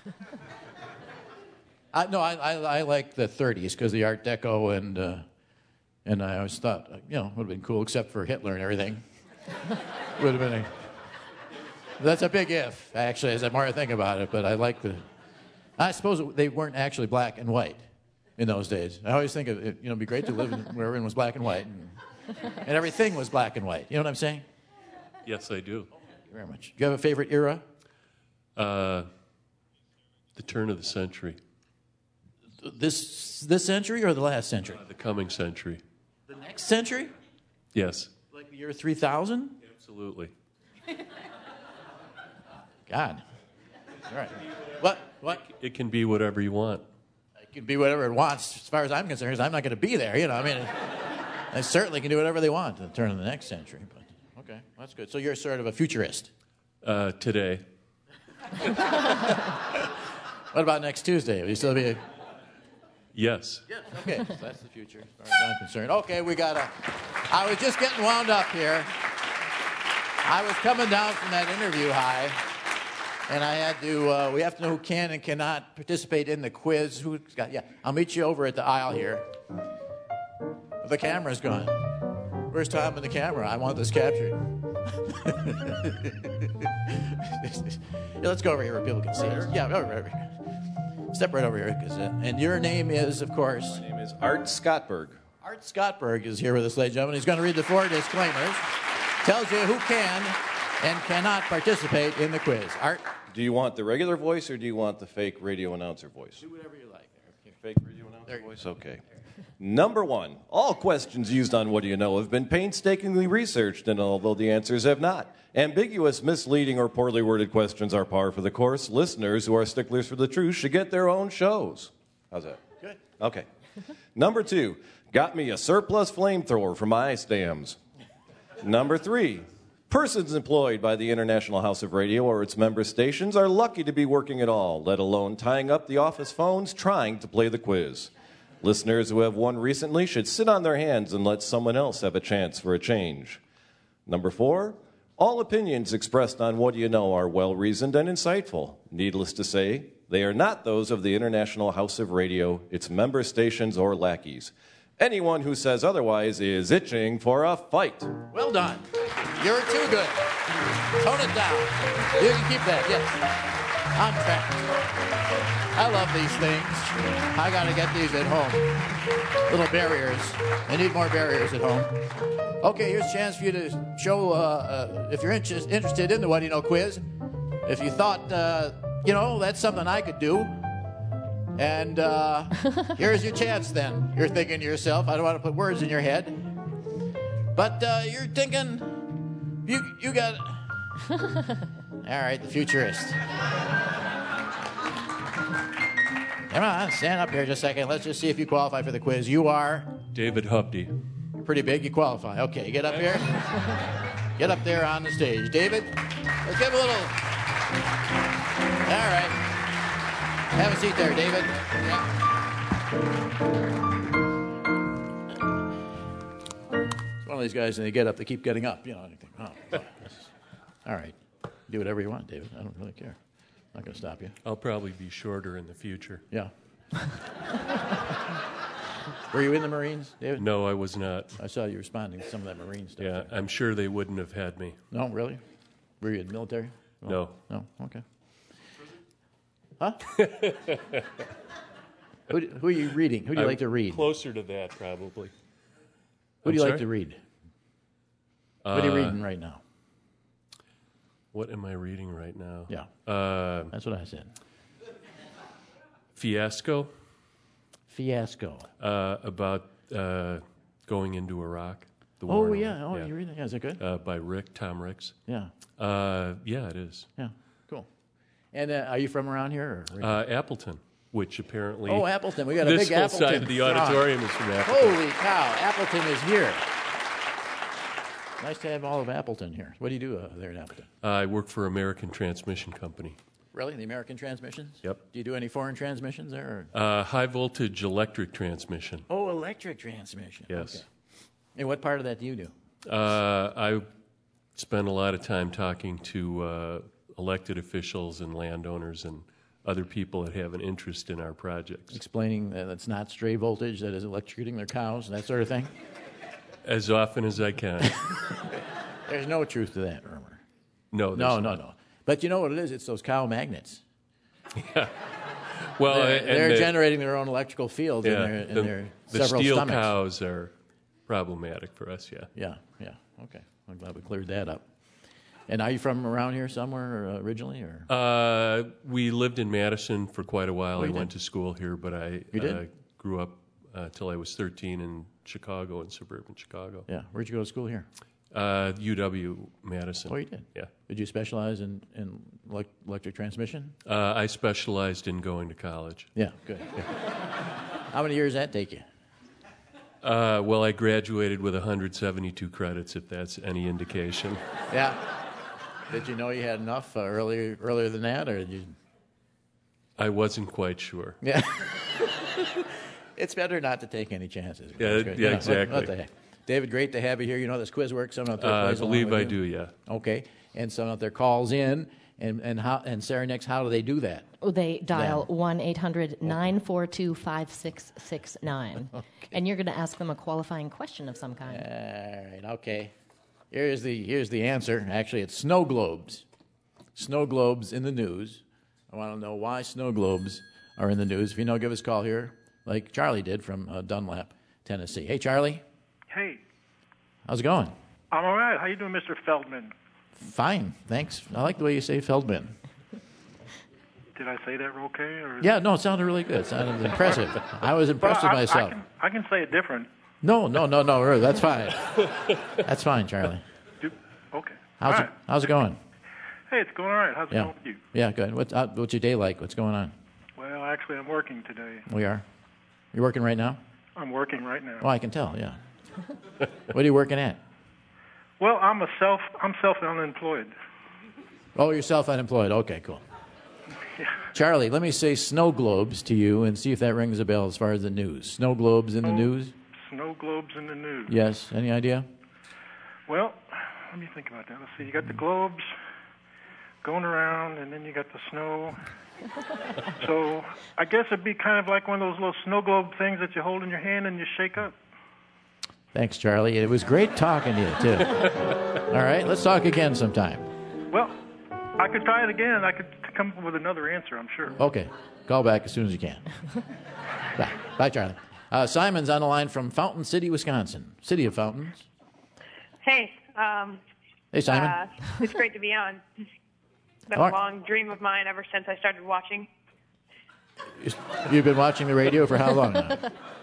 I, no, I, I, I like the thirties because the Art Deco and uh, and I always thought, you know, would have been cool except for Hitler and everything. Would have been a... That's a big if, actually, as the more I think about it, but I like the... I suppose they weren't actually black and white in those days. I always think of it, you know, it'd be great to live in where everyone was black and white, and, and everything was black and white. You know what I'm saying? Yes, I do. Thank you very much. Do you have a favorite era? Uh, the turn of the century. This this century or the last century? Uh, the coming century. The next century? Yes. Like the year three thousand? Absolutely. God. All right. What? What? It can be whatever you want. It can be whatever it wants, as far as I'm concerned, 'cause I'm not going to be there. You know, I mean, they certainly can do whatever they want at the turn of the next century. But okay, that's good. So you're sort of a futurist. Uh, today. What about next Tuesday? Will you still be? A, Yes. Yes, okay. So that's the future, as far as I'm concerned. Okay, we got a... I was just getting wound up here. I was coming down from that interview high, and I had to... Uh, we have to know who can and cannot participate in the quiz. Who's got... Yeah, I'll meet you over at the aisle here. The camera's gone. Where's Tom and the camera? I want this captured. Yeah, let's go over here where people can see us. Yeah, over, over here. Step right over here. Cause, uh, and your name is, of course... My name is Art Scottberg. Art Scottberg is here with us, ladies and gentlemen. He's going to read the four disclaimers. Tells you who can and cannot participate in the quiz. Art? Do you want the regular voice or do you want the fake radio announcer voice? Do whatever you like. Fake radio announcer voice? Okay. Number one, all questions used on What Do You Know have been painstakingly researched, and although the answers have not, ambiguous, misleading, or poorly worded questions are par for the course. Listeners who are sticklers for the truth should get their own shows. How's that? Good. Okay. Number two, got me a surplus flamethrower for my ice dams. Number three, persons employed by the International House of Radio or its member stations are lucky to be working at all, let alone tying up the office phones trying to play the quiz. Listeners who have won recently should sit on their hands and let someone else have a chance for a change. Number four, all opinions expressed on What Do You Know are well-reasoned and insightful. Needless to say, they are not those of the International House of Radio, its member stations, or lackeys. Anyone who says otherwise is itching for a fight. Well done. You're too good. Tone it down. You can keep that, yes. On track. I love these things. I got to get these at home. Little barriers. I need more barriers at home. Okay, here's a chance for you to show uh, uh, if you're inter- interested in the What Do You Know quiz. If you thought, uh, you know, that's something I could do. And uh, here's your chance then. You're thinking to yourself, I don't want to put words in your head. But uh, you're thinking, you, you got... All right, the futurist. Come on, stand up here just a second. Let's just see if you qualify for the quiz. You are? David Hubdy. You're pretty big. You qualify. Okay, get up here. Get up there on the stage. David, let's give a little... All right. Have a seat there, David. Yeah. It's one of these guys, and they get up, they keep getting up. You know, and you think, oh, this is... All right. Do whatever you want, David. I don't really care. I'm not going to stop you. I'll probably be shorter in the future. Yeah. Were you in the Marines, David? No, I was not. I saw you responding to some of that Marine stuff. Yeah, there. I'm sure they wouldn't have had me. No, really? Were you in the military? Oh, no. No? Okay. Huh? who, do, who are you reading? Who do you I'm like to read? Closer to that, probably. Who I'm do you sorry? like to read? Uh, what are you reading right now? What am I reading right now? Yeah. Uh, That's what I said. Fiasco. Fiasco. Uh, about uh, going into Iraq. The Oh, war in yeah. Iraq. Oh, you read it? Yeah, is it good? Uh, by Rick, Tom Ricks. Yeah. Uh, yeah, it is. Yeah. Cool. And uh, are you from around here? Or Uh, Appleton, which apparently... Oh, Appleton. We got a this big whole Appleton side of the crowd. auditorium is from Appleton. Holy cow. Appleton is here. Nice to have all of Appleton here. What do you do uh, there in Appleton? Uh, I work for American Transmission Company. Really? The American transmissions? Yep. Do you do any foreign transmissions there? Or? Uh, high voltage electric transmission. Oh, electric transmission. Yes. Okay. And what part of that do you do? Uh, I spend a lot of time talking to uh, elected officials and landowners and other people that have an interest in our projects. Explaining that it's not stray voltage that is electrocuting their cows and that sort of thing? As often as I can. There's no truth to that rumor. No, No, there's no, not. no. But you know what it is? It's those cow magnets. Yeah. Well, they're, and they're the, generating their own electrical field yeah, in their, in the, their the several steel stomachs. cows are problematic for us, yeah. Yeah, yeah. Okay. I'm glad we cleared that up. And are you from around here somewhere uh, originally? Or Uh, we lived in Madison for quite a while. Oh, I you went did? to school here, but I You did? Uh, grew up uh, till I was thirteen in Chicago, in suburban Chicago. Yeah. Where'd you go to school here? Uh, U W Madison. Oh, you did? Yeah. Did you specialize in, in elec- electric transmission? Uh, I specialized in going to college. Yeah, good. good. How many years did that take you? Uh, well, I graduated with one hundred seventy-two credits, if that's any indication. Yeah. Did you know you had enough uh, earlier earlier than that, or did you? I wasn't quite sure. Yeah. It's better not to take any chances. Yeah, That's good. yeah, What- exactly. What, the heck? David, great to have you here. You know how this quiz works? Someone out there Uh, I plays along believe with I you? do, yeah. Okay. And someone out there calls in. And and how and Sarah Nix, how do they do that? Oh, they dial one eight hundred nine four two five six six nine. And you're going to ask them a qualifying question of some kind. All right, okay. Here's the here's the answer. Actually, it's snow globes. Snow globes in the news. I want to know why snow globes are in the news. If you know, give us a call here, like Charlie did from uh, Dunlap, Tennessee. Hey, Charlie. Hey, How's it going? I'm all right. How you doing, Mister Feldman? Fine, thanks. I like the way you say Feldman. Did I say that okay? Or Yeah, no, it sounded really good. It sounded impressive. I was impressed Well, with I- myself. I can, I can say it different. No, no, no, no. really, That's fine. That's fine, Charlie. Do- Okay. How's All it? right. How's it going? Hey, it's going all right. How's it Yeah. going with you? Yeah, good. What's uh, what's your day like? What's going on? Well, actually, I'm working today. We are. You're working right now? I'm working right now. Oh, I can tell. Yeah. What are you working at? Well, I'm a self. I'm self-unemployed. Oh, you're self-unemployed. Okay, cool. Charlie, let me say snow globes to you and see if that rings a bell as far as the news. Snow globes in the news? Snow globes in the news. Yes. Any idea? Well, let me think about that. Let's see. You got the globes going around, and then you got the snow. So I guess it'd be kind of like one of those little snow globe things that you hold in your hand and you shake up. Thanks, Charlie. It was great talking to you, too. All right, let's talk again sometime. Well, I could try it again. I could come up with another answer, I'm sure. Okay. Call back as soon as you can. Bye. Bye, Charlie. Uh, Simon's on the line from Fountain City, Wisconsin. City of Fountains. Hey, um, Hey, Simon. Uh, it's great to be on. It's been All a right. long dream of mine ever since I started watching. You've been watching the radio for how long now?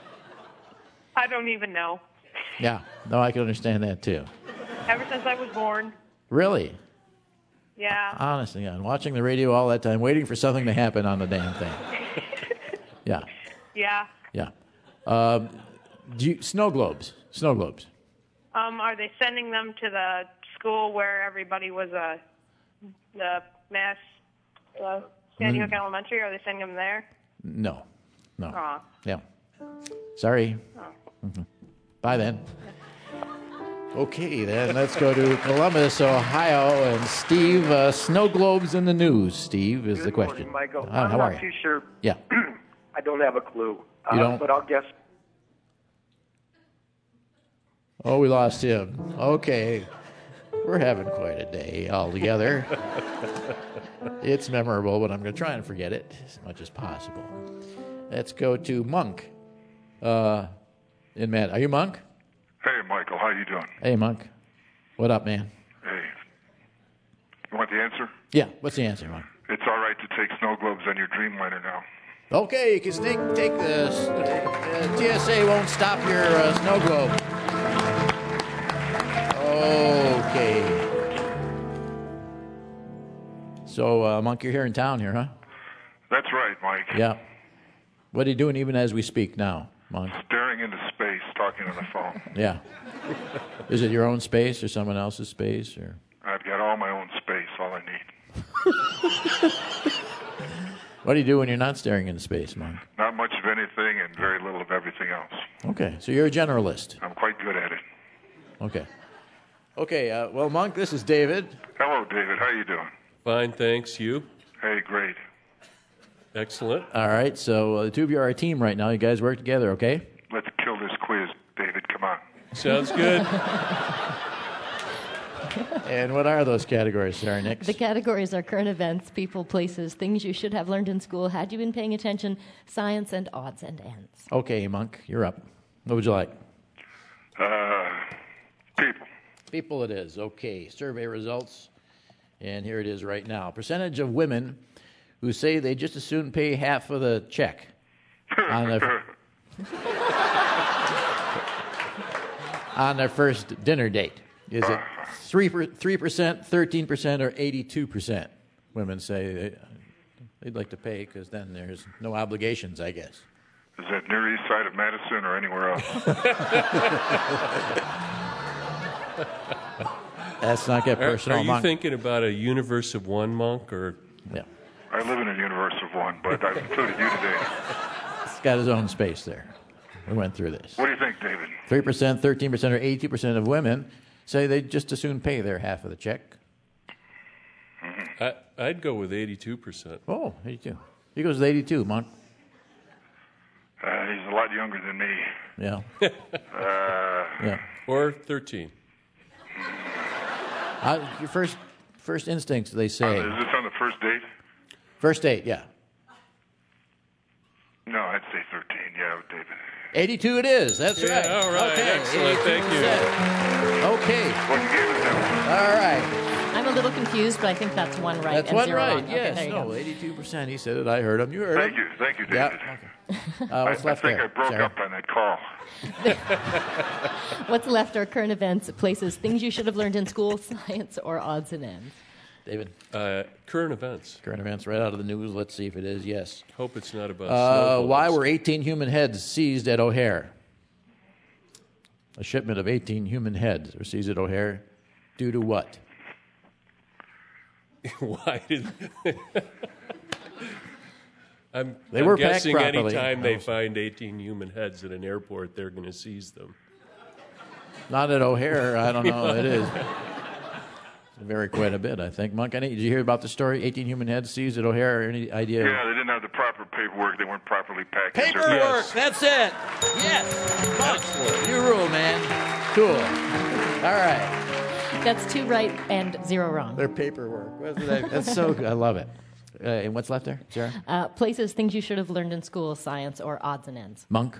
I don't even know. Yeah. No, I can understand that, too. Ever since I was born. Really? Yeah. Honestly, I'm watching the radio all that time, waiting for something to happen on the damn thing. Yeah, Yeah. yeah. Um, do you, snow globes. Snow globes. Um, are they sending them to the school where everybody was uh, the mass uh, Sandy Hook Mm. Elementary? Are they sending them there? No. No. Aw. Yeah. Sorry. Oh. Mhm. Bye then. Okay, then let's go to Columbus, Ohio, and Steve. Uh, snow globes in the news. Steve is the question. Morning, Michael. Uh, I'm how not are you? too sure. Yeah. I don't have a clue. You Uh, don't? But I'll guess. Oh, we lost him. Okay. We're having quite a day all together. It's memorable, but I'm going to try and forget it as much as possible. Let's go to Monk. Uh, in Matt. Are you Monk? Hey, Michael, how you doing? Hey, Monk. What up, man? Hey. You want the answer? Yeah. What's the answer, Monk? It's all right to take snow globes on your Dreamliner now. Okay, you can take, take the uh, T S A won't stop your uh, snow globe. Okay. So, uh, Monk, you're here in town here, huh? That's right, Mike. Yeah. What are you doing even as we speak now, Monk? Staring into space, talking on the phone. Yeah. Is it your own space or someone else's space? Or I've got all my own space, all I need. what do you do when you're not staring into space, Monk? Not much of anything and very little of everything else. Okay, so you're a generalist. I'm quite good at it. Okay. Okay, uh, well, Monk, this is David. Hello, David. How you doing? Fine, thanks. You? Hey, great. Excellent. All right, so uh, the two of you are a team right now. You guys work together, okay? Let's kill this quiz, David. Come on. Sounds good. And what are those categories, Sarah Nix? The categories are current events, people, places, things you should have learned in school had you been paying attention, science, and odds and ends. Okay, Monk, you're up. What would you like? Uh, people. People it is. Okay, survey results. And here it is right now. Percentage of women who say they just as soon pay half of the check on their, on their first dinner date. Is it three percent, thirteen percent, or eighty-two percent? Women say they, they'd like to pay because then there's no obligations, I guess. Is that near east side of Madison or anywhere else? Let's not get Are, personal. are you Monk. thinking about a universe of one, Monk, or? Yeah. I live in a universe of one, but I've included you today. He's got his own space there. We went through this. What do you think, David? three percent, thirteen percent, or eighty-two percent of women say they'd just as soon pay their half of the check. I, I'd go with eighty-two percent. Oh, eighty-two. He goes with eighty-two, Monk. Uh, he's a lot younger than me. Yeah. Uh, Yeah. Or thirteen. Uh, your first first instincts, they say. Is this on the first date? First date, yeah. No, I'd say thirteen. Yeah, with David. eighty-two it is. That's Yeah, right. all right. Okay. Excellent. Thank you. Okay. What you gave us that All right. I'm a little confused, but I think that's one right. That's and one zero right. wrong. Okay, Yes. there you No, go. eighty-two percent. He said it. I heard him. You heard Thank him. you. Thank you, David. Yeah. Okay. Uh, what's I, left I think there? I broke Sarah? up on that call. What's left are current events, places, things you should have learned in school, science, or odds and ends. David? Uh, current events. Current events right out of the news. Let's see if it is. Yes. Hope it's not about Uh, snow why globes. were eighteen human heads seized at O'Hare? A shipment of eighteen human heads were seized at O'Hare due to what? Why did... I'm, They I'm were packed guessing properly. anytime they find eighteen human heads at an airport, they're going to seize them. Not at O'Hare. I don't know. It is. Very quite a bit, I think. Monk, any, did you hear about the story? eighteen human heads seized at O'Hare. Any idea? Yeah, they didn't have the proper paperwork. They weren't properly packaged. Paperwork. Yes. That's it. Yes. Monk, you rule, man. Cool. All right. That's two right and zero wrong. Their paperwork. Wasn't that- That's so good. I love it. Uh, and what's left there, Sarah? Uh, places, things you should have learned in school, science, or odds and ends. Monk.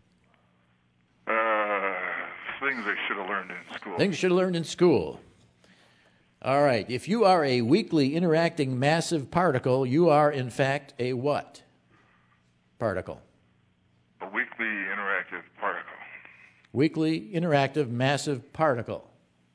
Uh, things they should have learned in school. Things you should have learned in school. All right. If you are a weakly interacting massive particle, you are, in fact, a what? Particle. A weakly interactive particle. Weakly interactive massive particle.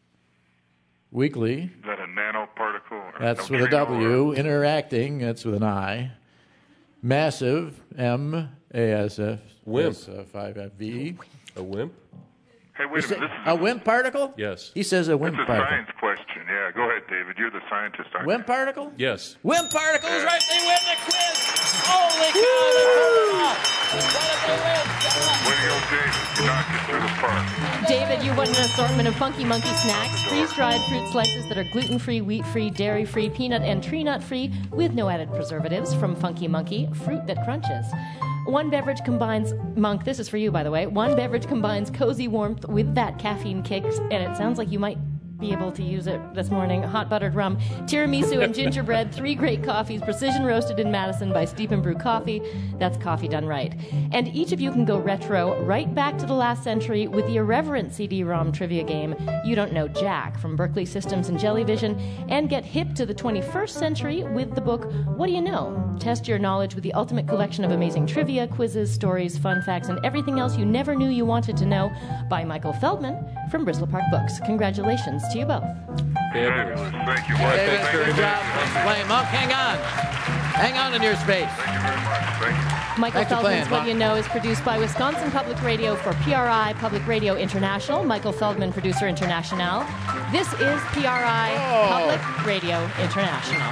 Weakly. Is that a nanoparticle? Or That's with a neutrino W. or- Interacting. That's with an I. Massive. M A S F. Wimp. S F I F V. A wimp? Hey, wait a Is it minute. This is a wimp particle? Yes. He says a wimp It's a particle. science question. Yeah, go ahead, David. You're the scientist, aren't Wimp particle? Yes. Wimp particles, right? They win the quiz. Holy cow, they pulled it off. What did they win? you? Way to go, David. You knocked it through the park. David, you won an assortment of Funky Monkey snacks, freeze-dried fruit slices that are gluten-free, wheat-free, dairy-free, peanut and tree nut-free, with no added preservatives from Funky Monkey, fruit that crunches. One beverage combines, Monk, this is for you, by the way. One beverage combines cozy warmth with that caffeine kick, and it sounds like you might be able to use it this morning. Hot buttered rum, tiramisu and gingerbread, three great coffees, precision roasted in Madison by Steep and Brew Coffee. That's coffee done right. And each of you can go retro right back to the last century with the irreverent C D-ROM trivia game You Don't Know Jack from Berkeley Systems and Jellyvision, and get hip to the twenty-first century with the book What Do You Know? Test your knowledge with the ultimate collection of amazing trivia, quizzes, stories, fun facts, and everything else you never knew you wanted to know by Michael Feldman from Bristol Park Books. Congratulations to you both. Fabulous. Thank you, Mark. David, Thank you good very job. much. Thanks for playing. Monk, hang on. Hang on in your space. Thank you very much. Thank you. Michael Thanks for Feldman's playing, What Do You Mark. Know is produced by Wisconsin Public Radio for P R I Public Radio International. Michael Feldman, producer international. This is P R I Oh. Public Radio International.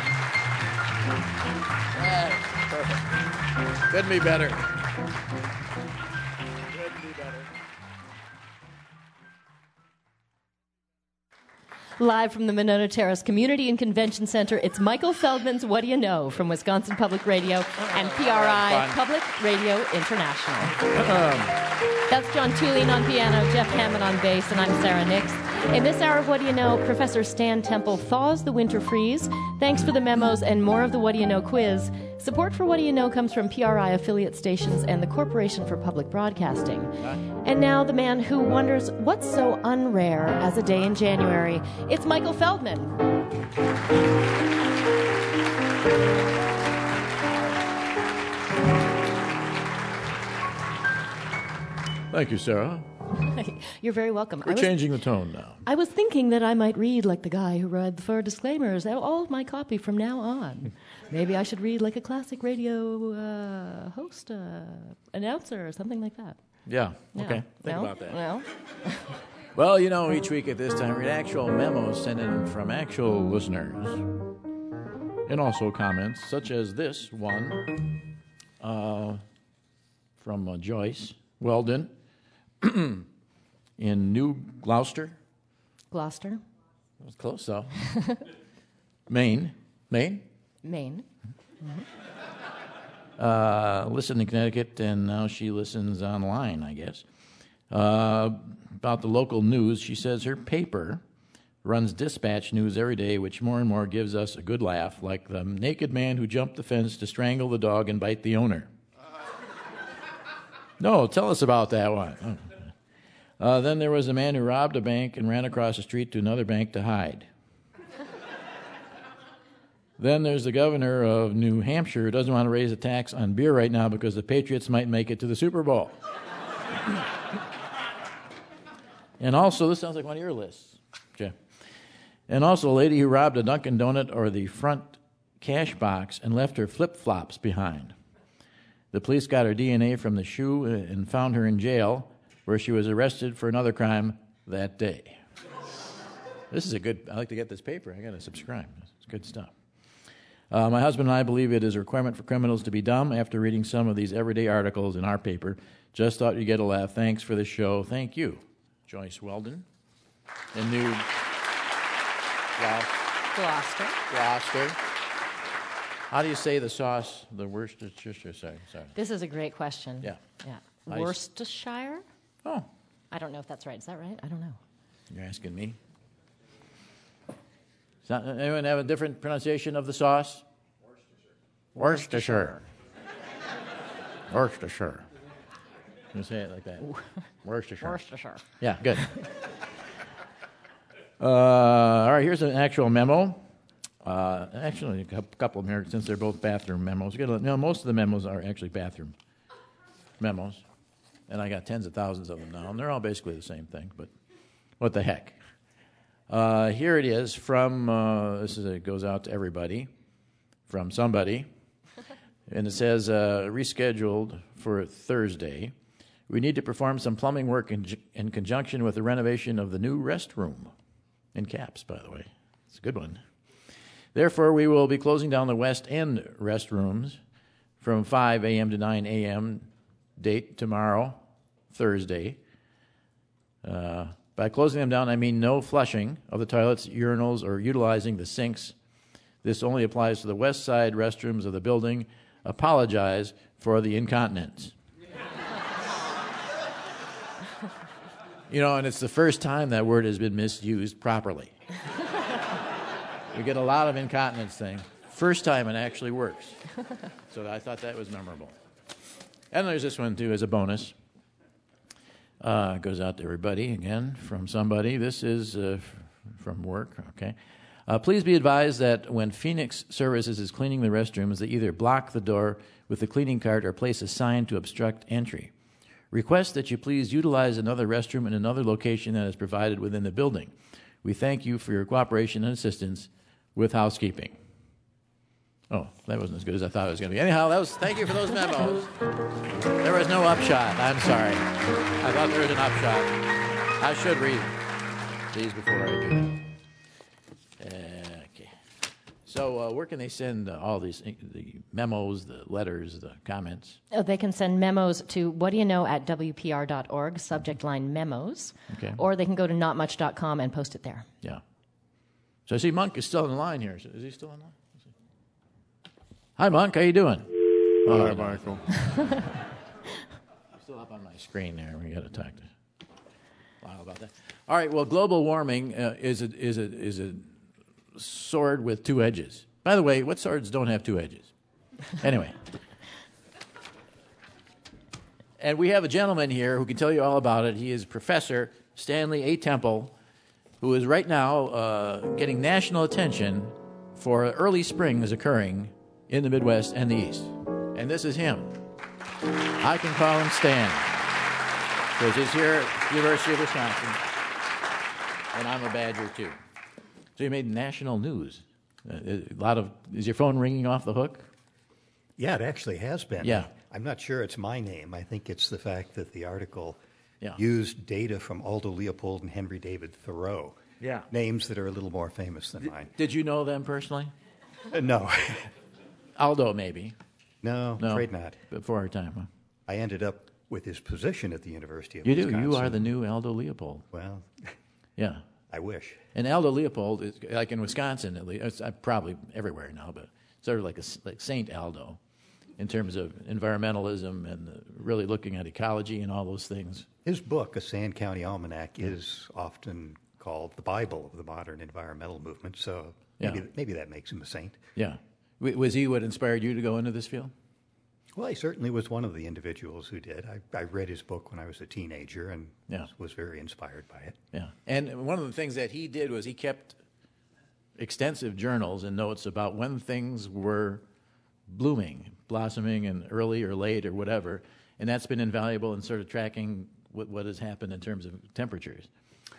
Perfect. Couldn't be better. Live from the Monona Terrace Community and Convention Center, it's Michael Feldman's What Do You Know from Wisconsin Public Radio and P R I Fun. Public Radio International. That's John Tulin on piano, Jeff Hammond on bass, and I'm Sarah Nix. In this hour of What Do You Know, Professor Stan Temple thaws the winter freeze. Thanks for the memos and more of the What Do You Know quiz. Support for What Do You Know comes from P R I affiliate stations and the Corporation for Public Broadcasting. And now the man who wonders what's so unrare as a day in January. It's Michael Feldman. Thank you, Sarah. You're very welcome. We're I was, changing the tone now. I was thinking that I might read like the guy who read the four disclaimers, all of my copy from now on. Maybe I should read like a classic radio uh, host, uh, announcer, or something like that. Yeah, No. okay. Think No? about that. No? Well, you know, each week at this time, we get actual memos sent in from actual listeners. And also comments, such as this one uh, from uh, Joyce. Weldon, in New Gloucester. Gloucester. That was close, though. Maine. Maine? Maine. Mm-hmm. Uh, listened in Connecticut, and now she listens online, I guess. Uh, about the local news, she says her paper runs dispatch news every day, which more and more gives us a good laugh, like the naked man who jumped the fence to strangle the dog and bite the owner. No, tell us about that one. Oh. Uh, then there was a man who robbed a bank and ran across the street to another bank to hide. Then there's the governor of New Hampshire who doesn't want to raise a tax on beer right now because the Patriots might make it to the Super Bowl. And also, this sounds like one of your lists, Jeff. And also a lady who robbed a Dunkin' Donut or the front cash box and left her flip-flops behind. The police got her D N A from the shoe and found her in jail, where she was arrested for another crime that day. This is a good, I like to get this paper. I got to subscribe. It's good stuff. Uh, my husband and I believe it is a requirement for criminals to be dumb after reading some of these everyday articles in our paper. Just thought you'd get a laugh. Thanks for the show. Thank you, Joyce Weldon. In New Gloucester. Gloucester. How do you say the sauce? The Worcestershire. Sorry, sorry. This is a great question. Yeah. Yeah. Nice. Worcestershire? Oh. I don't know if that's right. Is that right? I don't know. You're asking me? Is that, anyone have a different pronunciation of the sauce? Worcestershire. Worcestershire. You say it like that. Worcestershire. Worcestershire. Yeah, good. uh, all right, here's an actual memo. Uh, actually, a couple of them here, since they're both bathroom memos. You gotta, you know, most of the memos are actually bathroom memos. And I got tens of thousands of them now, and they're all basically the same thing, but what the heck. Uh, here it is from, uh, this is it goes out to everybody, from somebody, and it says, uh, rescheduled for Thursday. We need to perform some plumbing work in, in conjunction with the renovation of the new restroom. In caps, by the way. It's a good one. Therefore, we will be closing down the West End restrooms from five a.m. to nine a.m. Date tomorrow, Thursday. Uh, by closing them down, I mean no flushing of the toilets, urinals, or utilizing the sinks. This only applies to the west side restrooms of the building. Apologize for the incontinence. You know, and it's the first time that word has been misused properly. We get a lot of incontinence thing. First time it actually works. So I thought that was memorable. And there's this one, too, as a bonus. Uh, goes out to everybody, again, from somebody. This is uh, f- from work, okay. Uh, please be advised that when Phoenix Services is cleaning the restrooms, they either block the door with the cleaning cart or place a sign to obstruct entry. Request that you please utilize another restroom in another location that is provided within the building. We thank you for your cooperation and assistance with housekeeping. Oh, that wasn't as good as I thought it was going to be. Anyhow, that was. Thank you for those memos. There was no upshot. I'm sorry. I thought there was an upshot. I should read these before I do. Uh, okay. So uh, where can they send uh, all these, the memos, the letters, the comments? Oh, they can send memos to what do you know at W P R dot org, subject line memos. Okay. Or they can go to not much dot com and post it there. Yeah. So I see Monk is still in the line here. Is he still in line? Hi, Monk. How you doing? Oh, hi, Michael. Still up on my screen there. We got to talk to Lyle about that. All right. Well, global warming uh, is a, is a is a sword with two edges. By the way, what swords don't have two edges? Anyway. And we have a gentleman here who can tell you all about it. He is Professor Stanley A. Temple, who is right now uh, getting national attention for early spring is occurring in the Midwest and the East. And this is him. I can call him Stan, because he's here at the University of Wisconsin, and I'm a Badger, too. So you made national news. Uh, a lot of, is your phone ringing off the hook? Yeah, it actually has been. Yeah. I'm not sure it's my name. I think it's the fact that the article yeah. used data from Aldo Leopold and Henry David Thoreau. Yeah. Names that are a little more famous than Did, mine. Did you know them personally? Uh, no. Aldo, maybe. No, no, afraid not. Before our time, huh? I ended up with his position at the University of You Wisconsin. do. You are the new Aldo Leopold. Well, yeah. I wish. And Aldo Leopold, is, like in Wisconsin at least, it's uh, probably everywhere now, but sort of like a like Saint Aldo in terms of environmentalism and uh, really looking at ecology and all those things. His book, A Sand County Almanac, is often called the Bible of the modern environmental movement, so maybe, Yeah. maybe that makes him a saint. Yeah. W- was he what inspired you to go into this field? Well, he certainly was one of the individuals who did. I, I read his book when I was a teenager and Yeah. was, was very inspired by it. Yeah. And one of the things that he did was he kept extensive journals and notes about when things were blooming, blossoming, and early or late or whatever. And that's been invaluable in sort of tracking what, what has happened in terms of temperatures.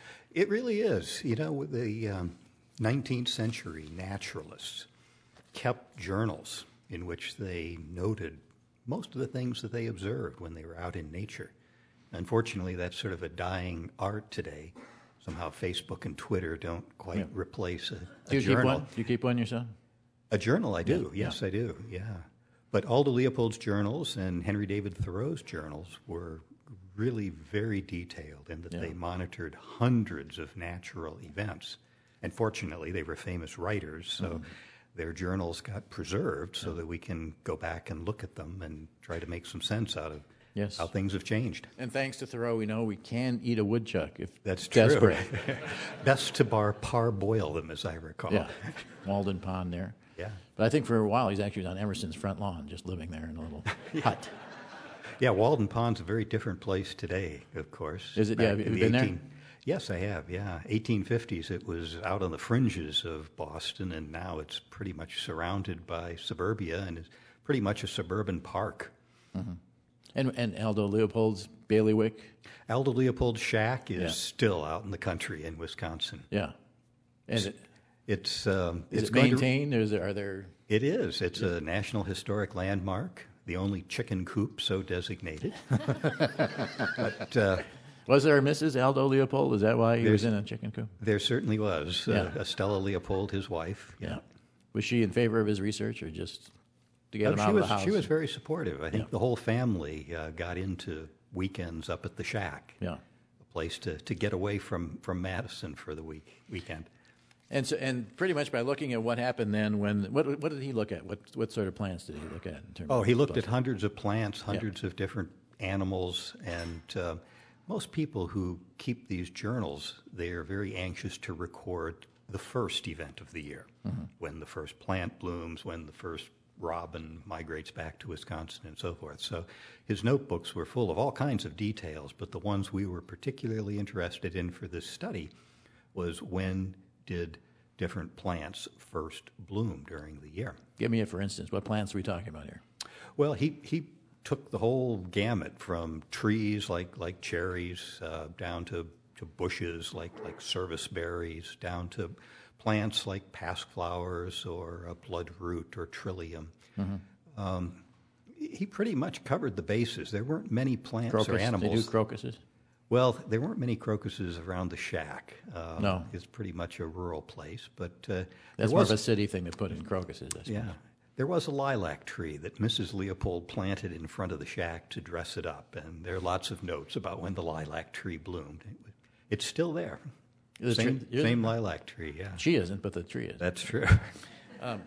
It really is. You know, the um, nineteenth century naturalists kept journals in which they noted most of the things that they observed when they were out in nature. Unfortunately, that's sort of a dying art today. Somehow Facebook and Twitter don't quite Yeah. replace a, a Do you journal. keep one? Do you keep one yourself? A journal, I do. Yeah, Yes, yeah. I do. Yeah. But Aldo Leopold's journals and Henry David Thoreau's journals were really very detailed in that Yeah. they monitored hundreds of natural events. And fortunately, they were famous writers, so Mhm. their journals got preserved so that we can go back and look at them and try to make some sense out of Yes. how things have changed. And thanks to Thoreau, we know we can eat a woodchuck if That's true. desperate. Best to bar parboil them, as I recall. Yeah, Walden Pond there. Yeah. But I think for a while he's actually on Emerson's front lawn, just living there in a little hut. Yeah, Walden Pond's a very different place today, of course. Is it? Yeah, Back have in you the been there? eighteen Yes, I have, yeah. eighteen fifties, it was out on the fringes of Boston, and now it's pretty much surrounded by suburbia and is pretty much a suburban park. Mm-hmm. And, and Aldo Leopold's bailiwick? Aldo Leopold's shack is Yeah. still out in the country in Wisconsin. Yeah. And it, It's um, is it's it going to- maintained? Or is there, are there... It is. It's a National Historic Landmark, the only chicken coop so designated. but, uh, was there a Missus Aldo Leopold? Is that why he was in a chicken coop? There certainly was. Yeah. Uh, Estella Leopold, his wife. Yeah. Was she in favor of his research or just to get Oh, him she out was, of the house? She was very supportive. I think Yeah. the whole family uh, got into weekends up at the shack. Yeah. A place to, to get away from, from Madison for the week weekend. And so, and pretty much by looking at what happened then, when what what did he look at? What what sort of plants did he look at in terms? Oh, of he looked at blossom? hundreds of plants, hundreds of different animals, and uh, most people who keep these journals, they are very anxious to record the first event of the year, Mhm. when the first plant blooms, when the first robin migrates back to Wisconsin, and so forth. So his notebooks were full of all kinds of details, but the ones we were particularly interested in for this study was when did different plants first bloom during the year. Give me a for instance. What plants are we talking about here? Well, he, he took the whole gamut from trees like, like cherries uh, down to, to bushes like, like service berries, down to plants like pasque flowers or uh, bloodroot or trillium. Mm-hmm. Um, he pretty much covered the bases. There weren't many plants Crocus. or animals. They do crocuses? Well, there weren't many crocuses around the shack. Um, No. It's pretty much a rural place, but uh, That's there more was, of a city thing to put in crocuses. I suppose. yeah. There was a lilac tree that Missus Leopold planted in front of the shack to dress it up, and there are lots of notes about when the lilac tree bloomed. It, it's still there. The Same, tree- same lilac tree, yeah. She isn't, but the tree is. That's true. Um,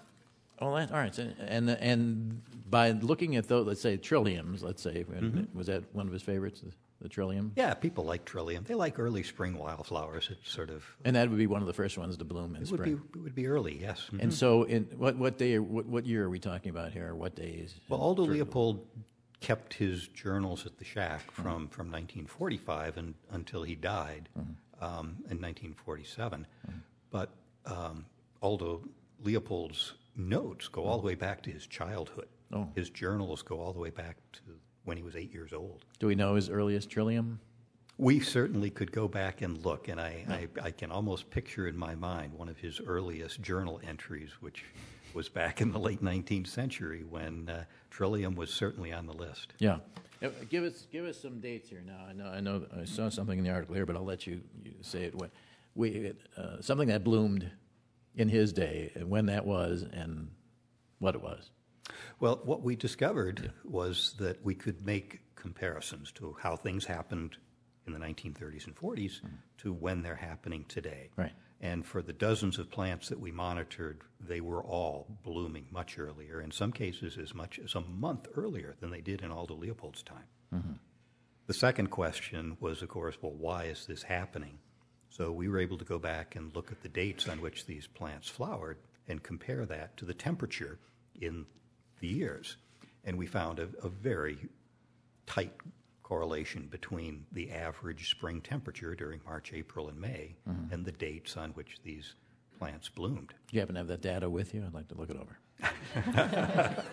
well, that, all right. So, and and by looking at those, let's say trilliums, let's say, Mhm. was that one of his favorites, the, the trillium? Yeah, people like trillium. They like early spring wildflowers. It's sort of And that would be one of the first ones to bloom in it would spring. be it would be early, yes. And Mhm. so, in what what day, what, what year are we talking about here? What days? Well, Aldo Leopold kept his journals at the shack from, from nineteen forty-five and, until he died um, in nineteen forty-seven. But um, Aldo Leopold's notes go all the way back to his childhood. Oh. His journals go all the way back to when he was eight years old. Do we know his earliest trillium? We certainly could go back and look, and I, I, I can almost picture in my mind one of his earliest journal entries, which was back in the late nineteenth century when uh, trillium was certainly on the list. Yeah. Uh, Give us give us some dates here now. I know I know I saw something in the article here, but I'll let you, you say it. When we uh, something that bloomed in his day, and when that was, and what it was. Well, what we discovered was that we could make comparisons to how things happened in the nineteen thirties and forties mm-hmm. to when they're happening today. Right. And for the dozens of plants that we monitored, they were all blooming much earlier, in some cases as much as a month earlier than they did in Aldo Leopold's time. Mm-hmm. The second question was, of course, well, why is this happening? So we were able to go back and look at the dates on which these plants flowered and compare that to the temperature in the years. And we found a, a very tight correlation between the average spring temperature during March, April, and May mm-hmm. and the dates on which these plants bloomed. Do you happen to have that data with you? I'd like to look it over.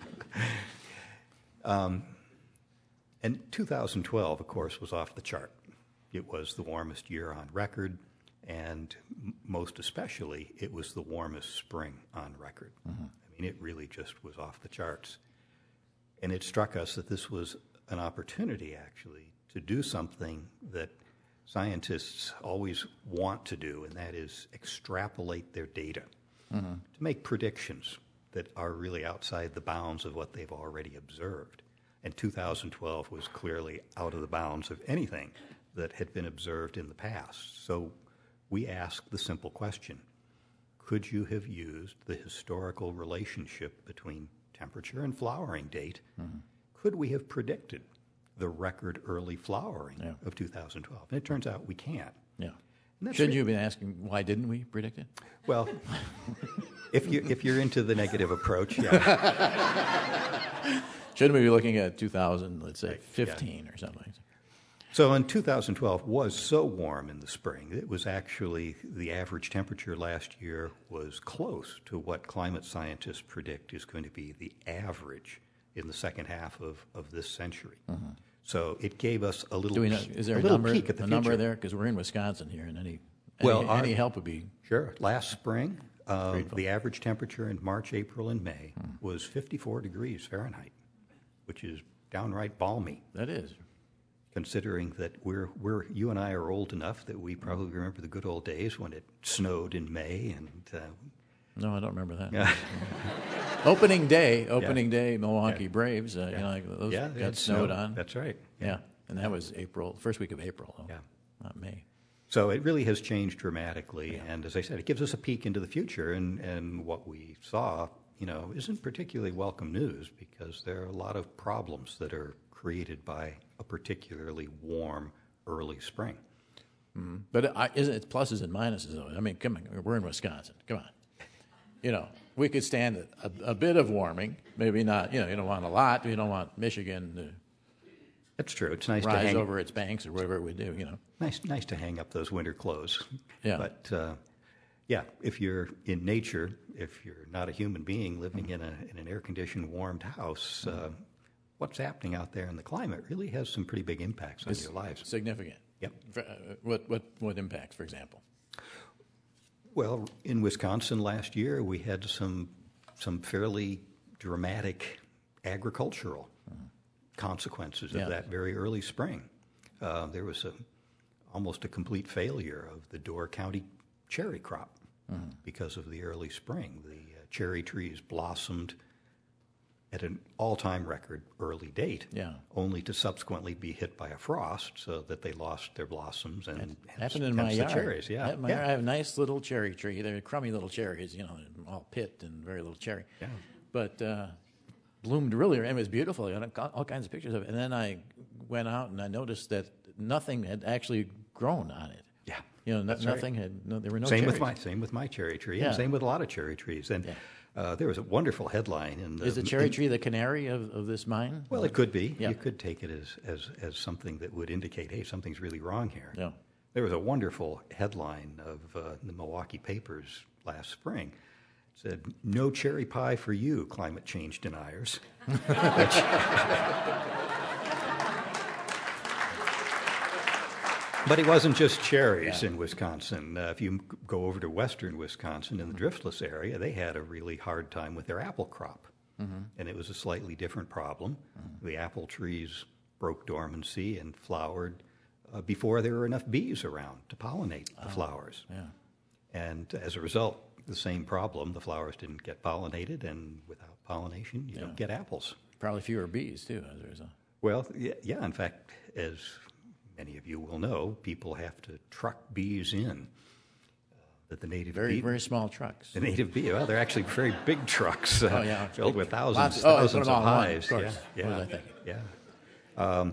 um, and two thousand twelve, of course, was off the chart. It was the warmest year on record, and m- most especially, it was the warmest spring on record. Mm-hmm. I mean, it really just was off the charts. And it struck us that this was an opportunity, actually, to do something that scientists always want to do, and that is extrapolate their data mm-hmm. to make predictions that are really outside the bounds of what they've already observed. And two thousand twelve was clearly out of the bounds of anything that had been observed in the past. So we asked the simple question, could you have used the historical relationship between temperature and flowering date? Mm-hmm. Could we have predicted the record early flowering yeah. of two thousand twelve? And it turns out we can't. Yeah. Shouldn't you have been asking, why didn't we predict it? Well, if, you, if you're into the negative approach, yeah. Shouldn't we be looking at two thousand, let's say, fifteen yeah. or something like that? So in two thousand twelve was so warm in the spring. It was actually, the average temperature last year was close to what climate scientists predict is going to be the average in the second half of, of this century. Mm-hmm. So it gave us a little, Do we know, is there a a, little number, peek at the a future. number there? Because we're in Wisconsin here, and any, any, well, our, any help would be... Sure. Last spring, uh, the average temperature in March, April, and May hmm. was fifty-four degrees Fahrenheit, which is downright balmy. That is. Considering that we're, we're, you and I are old enough that we probably remember the good old days when it snowed in May. and uh, No, I don't remember that. Yeah. opening day, opening yeah. day, Milwaukee yeah. Braves, uh, yeah. you know, like those yeah, got snowed snow. on. That's right. Yeah. yeah, and that was April, first week of April, though, yeah. not May. So it really has changed dramatically, yeah. and as I said, it gives us a peek into the future, and, and what we saw, you know, isn't particularly welcome news because there are a lot of problems that are created by a particularly warm early spring. Mm-hmm. But I, isn't it pluses and minuses, though? I mean, come on, we're in Wisconsin. Come on. You know, we could stand a, a bit of warming, maybe not, you know, you don't want a lot. You don't want Michigan to That's true. It's nice rise to hang over its banks or whatever we do, you know. Nice nice to hang up those winter clothes. Yeah. But, uh, yeah, if you're in nature, if you're not a human being living mm-hmm. in, a, in an air-conditioned, warmed house, mm-hmm. uh, what's happening out there in the climate really has some pretty big impacts on it's your lives. Significant. Yep. For, uh, what, what, what impacts, for example? Well, in Wisconsin last year, we had some some fairly dramatic agricultural mm-hmm. consequences yeah. of that very early spring. Uh, there was a, almost a complete failure of the Door County cherry crop mm-hmm. because of the early spring. The uh, cherry trees blossomed at an all-time record early date, yeah. only to subsequently be hit by a frost so that they lost their blossoms and it hence, happened in hence my the yard. cherries. Yeah. I, my yeah. yard, I have a nice little cherry tree. They're crummy little cherries, you know, all pit and very little cherry. Yeah. But uh, bloomed really, and it was beautiful. I got all kinds of pictures of it. And then I went out and I noticed that nothing had actually grown on it. Yeah. You know, no, That's nothing right. had, no, there were no same cherries. with my Same with my cherry tree, yeah. and same with a lot of cherry trees. And yeah. uh, there was a wonderful headline. In the, Is the cherry in, tree the canary of, of this mine? Well, it could be. Yeah. You could take it as, as, as something that would indicate, hey, something's really wrong here. Yeah. There was a wonderful headline of uh, the Milwaukee papers last spring. It said, "No cherry pie for you, climate change deniers." Which, but it wasn't just cherries yeah. in Wisconsin. Uh, if you go over to western Wisconsin in the Driftless area, they had a really hard time with their apple crop. Mm-hmm. And it was a slightly different problem. Mm-hmm. The apple trees broke dormancy and flowered uh, before there were enough bees around to pollinate the oh, flowers. Yeah. And as a result, the same problem, the flowers didn't get pollinated, and without pollination, you yeah. don't get apples. Probably fewer bees, too, as a result. Well, yeah, yeah, in fact, as many of you will know, people have to truck bees in. That the native very bee, very small trucks. The native bee, well, they're actually very big trucks, uh, oh, yeah. filled big, with thousands, lots, thousands oh, of One, hives. of course. Yeah, What yeah, was I thinking? yeah. Um,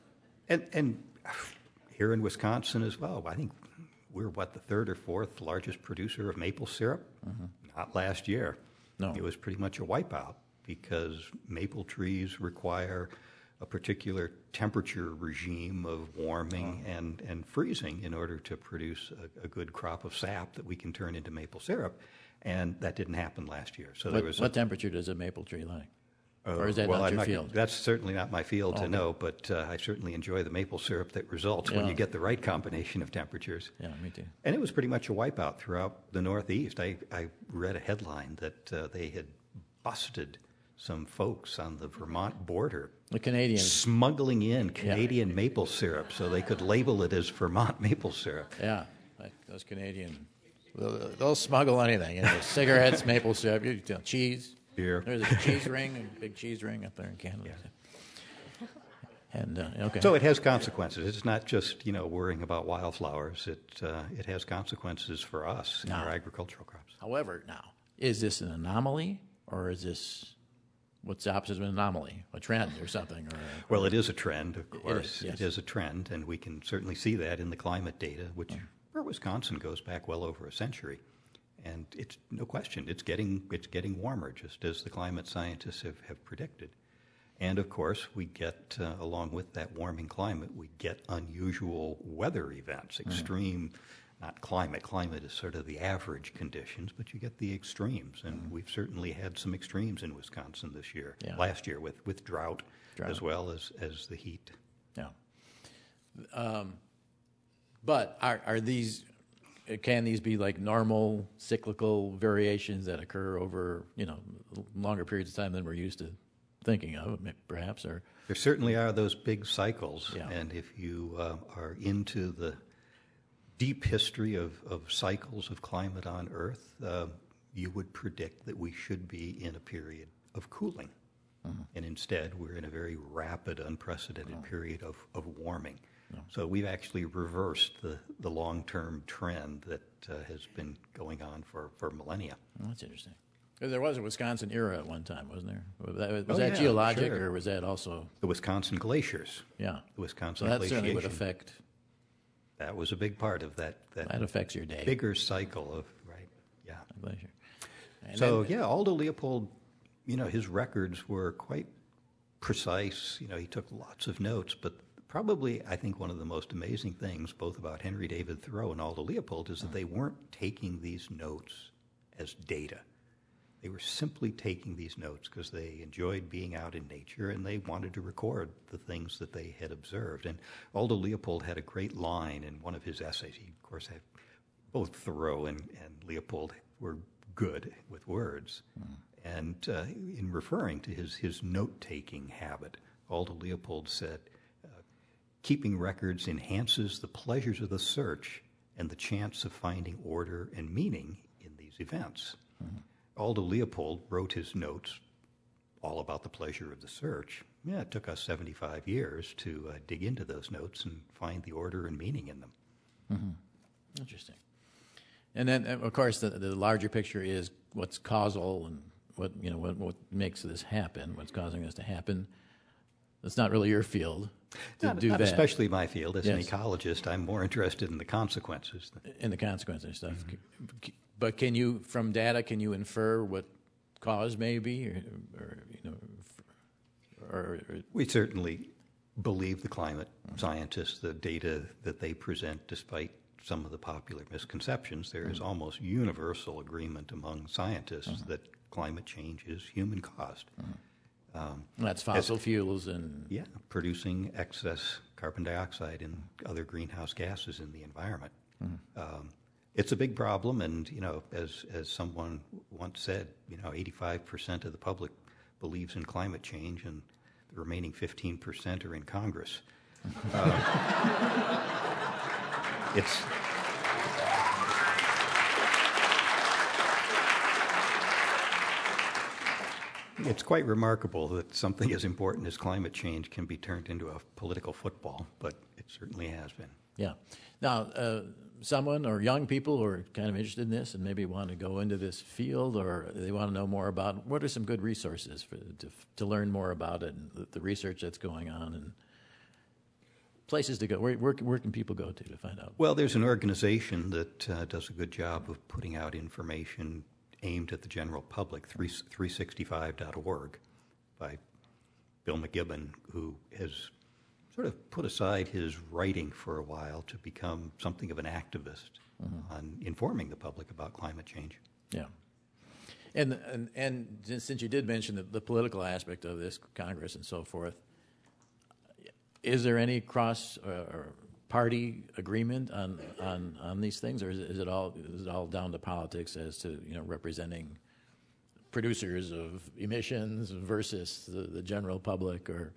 and and here in Wisconsin as well, I think we're what the third or fourth largest producer of maple syrup. Mm-hmm. Not last year. No, it was pretty much a wipeout because maple trees require a particular temperature regime of warming oh. and, and freezing in order to produce a, a good crop of sap that we can turn into maple syrup, and that didn't happen last year. So what, there was what a, temperature does a maple tree like? Uh, or is that well, not I'm your not, field? That's certainly not my field oh, to okay. know, but uh, I certainly enjoy the maple syrup that results yeah. when you get the right combination of temperatures. Yeah, me too. And it was pretty much a wipeout throughout the Northeast. I, I read a headline that uh, they had busted some folks on the Vermont border. The Canadians. Smuggling in Canadian yeah. maple syrup so they could label it as Vermont maple syrup. Yeah, like those Canadian, they'll, they'll smuggle anything. You know, cigarettes, maple syrup, you know, cheese. Beer. There's a cheese ring, a big cheese ring up there in Canada. Yeah. And uh, okay. So it has consequences. It's not just, you know, worrying about wildflowers. It uh, it has consequences for us in now, our agricultural crops. However, now, is this an anomaly or is this what's the opposite of an anomaly? A trend or something? Or, well, it is a trend, of course. It is, yes. It is a trend, and we can certainly see that in the climate data, which mm. for Wisconsin goes back well over a century. And it's no question, it's getting it's getting warmer, just as the climate scientists have, have predicted. And of course, we get, uh, along with that warming climate, we get unusual weather events, extreme, mm. not climate. Climate is sort of the average conditions, but you get the extremes. And mm. we've certainly had some extremes in Wisconsin this year, yeah. last year with, with drought, drought, as well as, as the heat. Yeah. Um, but are, are these... Can these be like normal cyclical variations that occur over, you know, longer periods of time than we're used to thinking of, perhaps? Or there certainly are those big cycles, yeah. and if you uh, are into the deep history of, of cycles of climate on Earth, uh, you would predict that we should be in a period of cooling, mm-hmm. and instead we're in a very rapid, unprecedented oh. period of, of warming. No. So we've actually reversed the, the long-term trend that uh, has been going on for, for millennia. Oh, that's interesting. There was a Wisconsin era at one time, wasn't there? Was that, was oh, that yeah, geologic, sure. or was that also... The Wisconsin glaciers. Yeah. The Wisconsin so that glaciation. certainly would affect... That was a big part of that. That, that affects your day. Bigger cycle of, right, yeah. A glacier. And so, then, yeah, Aldo Leopold, you know, his records were quite precise. You know, he took lots of notes, but probably, I think one of the most amazing things, both about Henry David Thoreau and Aldo Leopold, is that they weren't taking these notes as data. They were simply taking these notes because they enjoyed being out in nature and they wanted to record the things that they had observed. And Aldo Leopold had a great line in one of his essays. He, of course, had both Thoreau and, and Leopold were good with words. Mm. And uh, in referring to his, his note-taking habit, Aldo Leopold said, keeping records enhances the pleasures of the search and the chance of finding order and meaning in these events. Mm-hmm. Aldo Leopold wrote his notes all about the pleasure of the search. Yeah, it took us seventy-five years to uh, dig into those notes and find the order and meaning in them. Mm-hmm. Interesting. And then, of course, the, the larger picture is what's causal and what you know what, what makes this happen, what's causing this to happen. It's not really your field to not, do not that. Especially my field. As yes. an ecologist, I'm more interested in the consequences. In the consequences and stuff. Mm-hmm. But can you, from data, can you infer what cause may be, or, or you know, or, or we certainly believe the climate mm-hmm. scientists, the data that they present, despite some of the popular misconceptions. There mm-hmm. is almost universal agreement among scientists mm-hmm. that climate change is human-caused. Mm-hmm. Um, That's fossil as, fuels and... Yeah, producing excess carbon dioxide and other greenhouse gases in the environment. Mm-hmm. Um, it's a big problem, and, you know, as as someone once said, you know, eighty-five percent of the public believes in climate change, and the remaining fifteen percent are in Congress. uh, it's... It's quite remarkable that something as important as climate change can be turned into a political football, but it certainly has been. Yeah. Now, uh, someone or young people who are kind of interested in this and maybe want to go into this field, or they want to know more about it, what are some good resources for to, to learn more about it and the, the research that's going on and places to go? Where, where, where can people go to to find out? Well, there's an organization that uh, does a good job of putting out information aimed at the general public, three sixty-five dot org, by Bill McGibbon, who has sort of put aside his writing for a while to become something of an activist mm-hmm. on informing the public about climate change. Yeah. And and, and since you did mention the, the political aspect of this, Congress and so forth, is there any cross uh, or party agreement on, on, on these things, or is it, is it all is it all down to politics as to, you know, representing producers of emissions versus the, the general public, or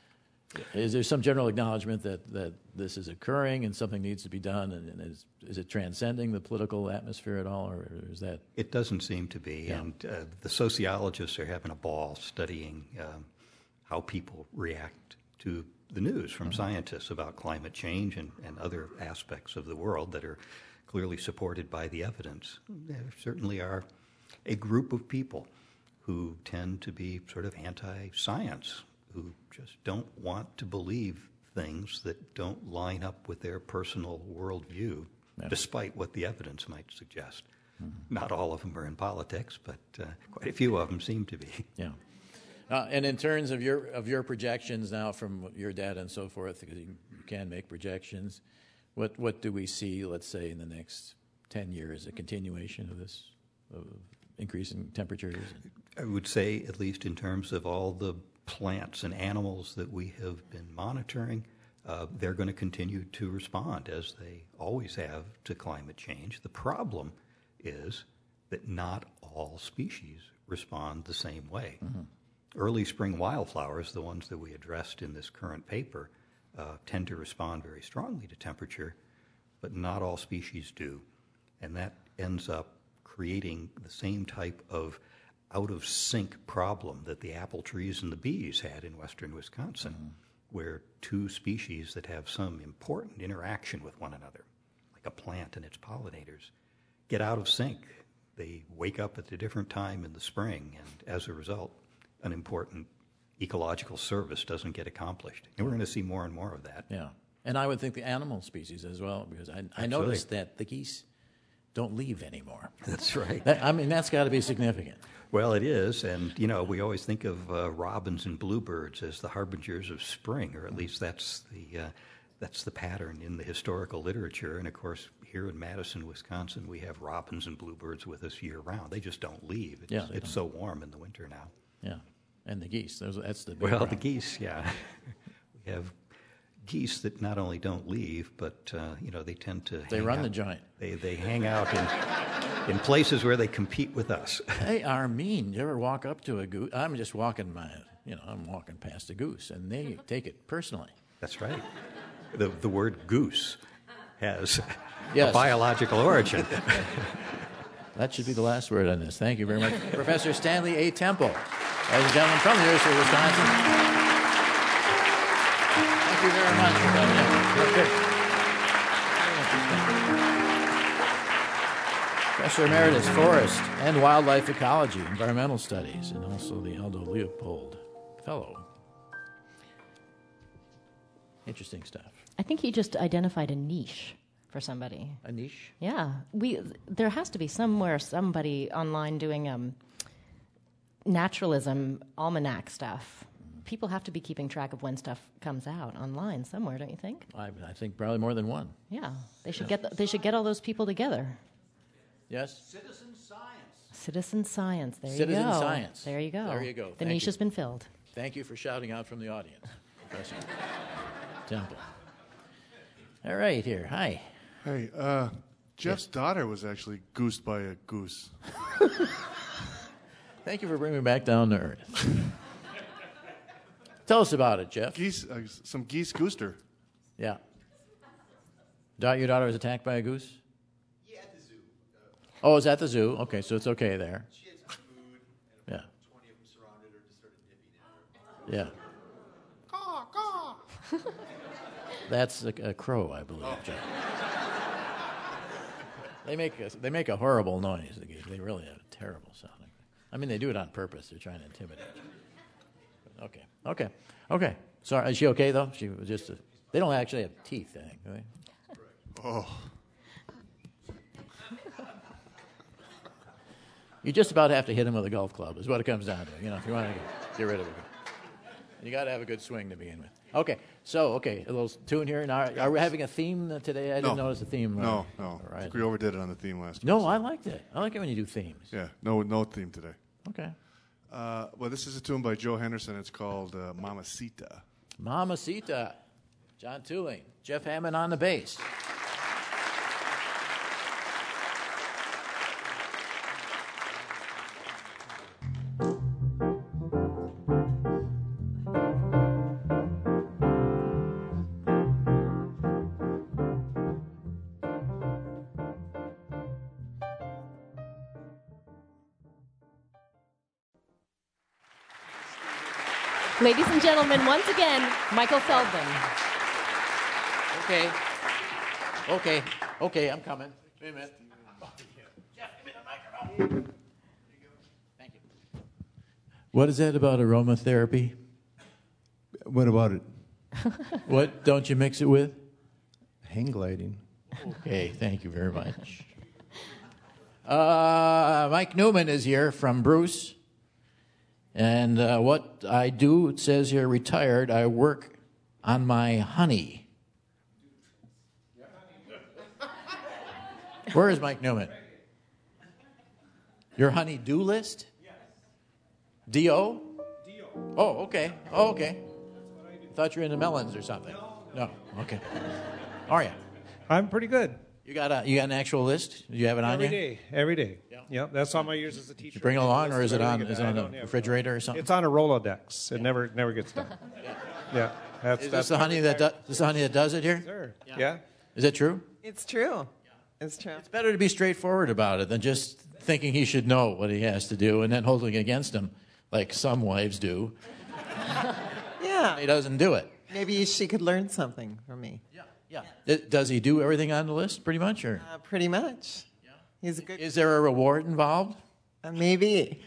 is there some general acknowledgement that, that this is occurring and something needs to be done, and, and is, is it transcending the political atmosphere at all, or is that? It doesn't seem to be, yeah. and uh, the sociologists are having a ball studying um, how people react to the news from mm-hmm. scientists about climate change and, and other aspects of the world that are clearly supported by the evidence. There certainly are a group of people who tend to be sort of anti-science, who just don't want to believe things that don't line up with their personal worldview, yeah. despite what the evidence might suggest. Mm-hmm. Not all of them are in politics, but uh, quite a few of them seem to be. Yeah. Uh, and in terms of your of your projections now from your data and so forth, because you, you can make projections, what what do we see, let's say, in the next ten years, a continuation of this of increasing temperatures? I would say, at least in terms of all the plants and animals that we have been monitoring, uh, they're going to continue to respond, as they always have, to climate change. The problem is that not all species respond the same way. Mm-hmm. Early spring wildflowers, the ones that we addressed in this current paper, uh, tend to respond very strongly to temperature, but not all species do. And that ends up creating the same type of out-of-sync problem that the apple trees and the bees had in western Wisconsin, mm-hmm. where two species that have some important interaction with one another, like a plant and its pollinators, get out of sync. They wake up at a different time in the spring, and as a result, an important ecological service doesn't get accomplished. And we're going to see more and more of that. Yeah. And I would think the animal species as well, because I, I noticed that the geese don't leave anymore. That's right. That, I mean, that's got to be significant. Well, it is. And, you know, we always think of uh, robins and bluebirds as the harbingers of spring, or at least that's the, uh, that's the pattern in the historical literature. And, of course, here in Madison, Wisconsin, we have robins and bluebirds with us year-round. They just don't leave. It's, yeah, it's so warm in the winter now. Yeah, and the geese. Those, that's the big well, problem. the geese. Yeah, we have geese that not only don't leave, but uh, you know they tend to. They hang run out. the joint. They they hang out in in places where they compete with us. They are mean. You ever walk up to a goose? I'm just walking my, you know, I'm walking past a goose, and they take it personally. That's right. The the word goose has yes. a biological origin. That should be the last word on this. Thank you very much. Professor Stanley A. Temple, ladies and gentlemen, from the University of Wisconsin. Thank you very much for coming in. Good. Professor Emeritus Forest and Wildlife Ecology, Environmental Studies, and also the Aldo Leopold Fellow. Interesting stuff. I think he just identified a niche for somebody. A niche? Yeah. We there has to be somewhere somebody online doing um, naturalism almanac stuff. People have to be keeping track of when stuff comes out online somewhere, don't you think? I, I think probably more than one. Yeah. They should get the, they should get all those people together. Yes? Citizen science. Citizen science. There Citizen you go. science. There you go. There you go. The Thank niche you. has been filled. Thank you for shouting out from the audience, Professor Temple. All right, here. Hi. Hey, uh, Jeff's Yes. daughter was actually goosed by a goose. Thank you for bringing me back down to earth. Tell us about it, Jeff. Geese, uh, some geese goosed her. Yeah. Da- Your daughter was attacked by a goose? Yeah, at the zoo. Uh, Oh, it's at the zoo. Okay, so it's okay there. she had some food, and Yeah. twenty of them surrounded Yeah. Caw, caw. That's a, a crow, I believe, John. They make a, they make a horrible noise. They really have a terrible sounding. I mean, they do it on purpose. They're trying to intimidate you. Okay, okay, okay. Sorry, is she okay though? She was just. A, they don't actually have teeth, I think. Right? Oh. You just about have to hit him with a golf club. Is what it comes down to. You know, if you want to get, get rid of it, you got to have a good swing to begin with. Okay, so okay, a little tune here. Now, are we having a theme today? I didn't No. notice a theme. No, uh, no. I right. think we overdid it on the theme last week. No, I liked it. I like it when you do themes. Yeah, no, no theme today. Okay. Uh, well, this is a tune by Joe Henderson. It's called uh, Mamacita. Mamacita. John Tooling. Jeff Hammond on the bass. Ladies and gentlemen, once again, Michael Feldman. Okay. Okay. Okay, I'm coming. Wait a minute. What is that about aromatherapy? What about it? What don't you mix it with? Hang gliding. Okay, thank you very much. Uh, Mike Newman is here from Bruce. And uh, what I do, it says here, retired, I work on my honey. Where is Mike Newman? Your honey-do list? D O? D O. Oh, okay. Oh, okay. I thought you were into melons or something. No. Okay. How are you? I'm pretty good. You got a you got an actual list? Do you have it on Every you? day. Every day. Yeah. Yep. That's all my years as a teacher. You bring it along, or is it on? Everything Is it I on the don't have- refrigerator or something? It's on a Rolodex. It never never gets done. Yeah. That's, Is that's this the honey that do, this the honey that does it here? Sir. Yeah. Is it true? It's true. It's true. It's better to be straightforward about it than just thinking he should know what he has to do and then holding it against him, like some wives do. Yeah. He doesn't do it. Maybe she could learn something from me. Yeah. Yeah. D- Does he do everything on the list, pretty much, or Uh, pretty much. Yeah. He's a good. is there a reward involved? Uh, maybe.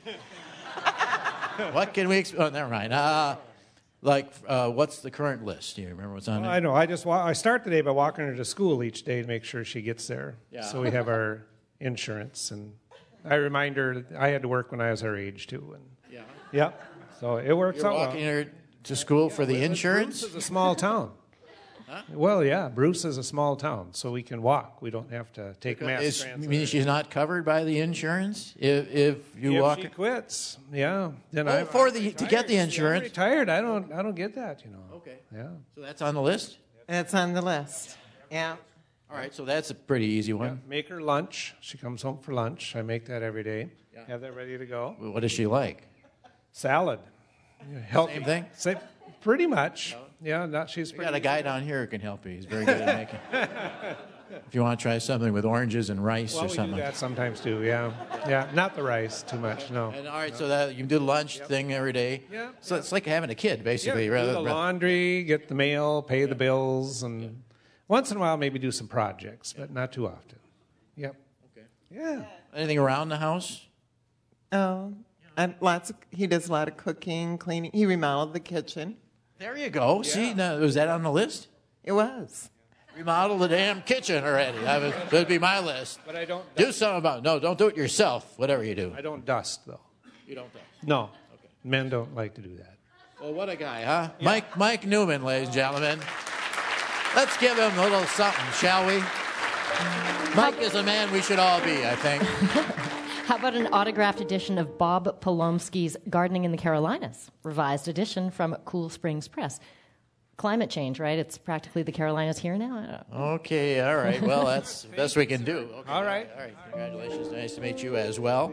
What can we? Exp- oh, never mind. Uh, like, uh, what's the current list? Do you remember what's on Well, it? I know. I just wa- I start the day by walking her to school each day to make sure she gets there. Yeah. So we have our insurance, and I remind her that I had to work when I was her age too. And Yeah. Yep. So it works You're out well. walking her to school for the Bruce insurance? is a small town. Huh? Well, yeah, Bruce is a small town, so we can walk. We don't have to take mass Is, transit. you mean she's not covered by the insurance if if you if walk? she quits, yeah. Then Well, I for the to get the insurance. I'm retired. I don't. I don't get that. You know. Okay. Yeah. So that's on the list. That's on the list. Yeah. All right. So that's a pretty easy one. Yeah, make her lunch. She comes home for lunch. I make that every day. Have that ready to go. What does she like? Salad. Yeah, healthy. Same thing? Same, pretty much. Yeah. Not she's. We got a guy down here who can help you. He's very good at making. If you want to try something with oranges and rice Well, or we something. do that sometimes too. Yeah. Yeah. Not the rice too much. No. And all right, so that you do the lunch thing every day. Yeah. So it's like having a kid, basically. Yeah, rather, do the rather- laundry, get the mail, pay the bills, and once in a while maybe do some projects, but not too often. Yep. Okay. Yeah. Anything around the house? Oh, and lots of. He does a lot of cooking, cleaning. He remodeled the kitchen. There you go. See, now, was that on the list? It was. Remodel the damn kitchen already. That would that'd be my list. But I don't do something about it. No, don't do it yourself. Whatever you do. I don't dust though. You don't dust. No. Okay. Men don't like to do that. Well, what a guy, huh? Mike Mike Newman, ladies and gentlemen. Let's give him a little something, shall we? Mike is a man we should all be, I think. How about an autographed edition of Bob Polomsky's Gardening in the Carolinas, revised edition from Cool Springs Press? Climate change, right? It's practically the Carolinas here now. I don't know. Okay, all right. Well, that's the best we can do. Okay, all right. All right. Congratulations. Nice to meet you as well.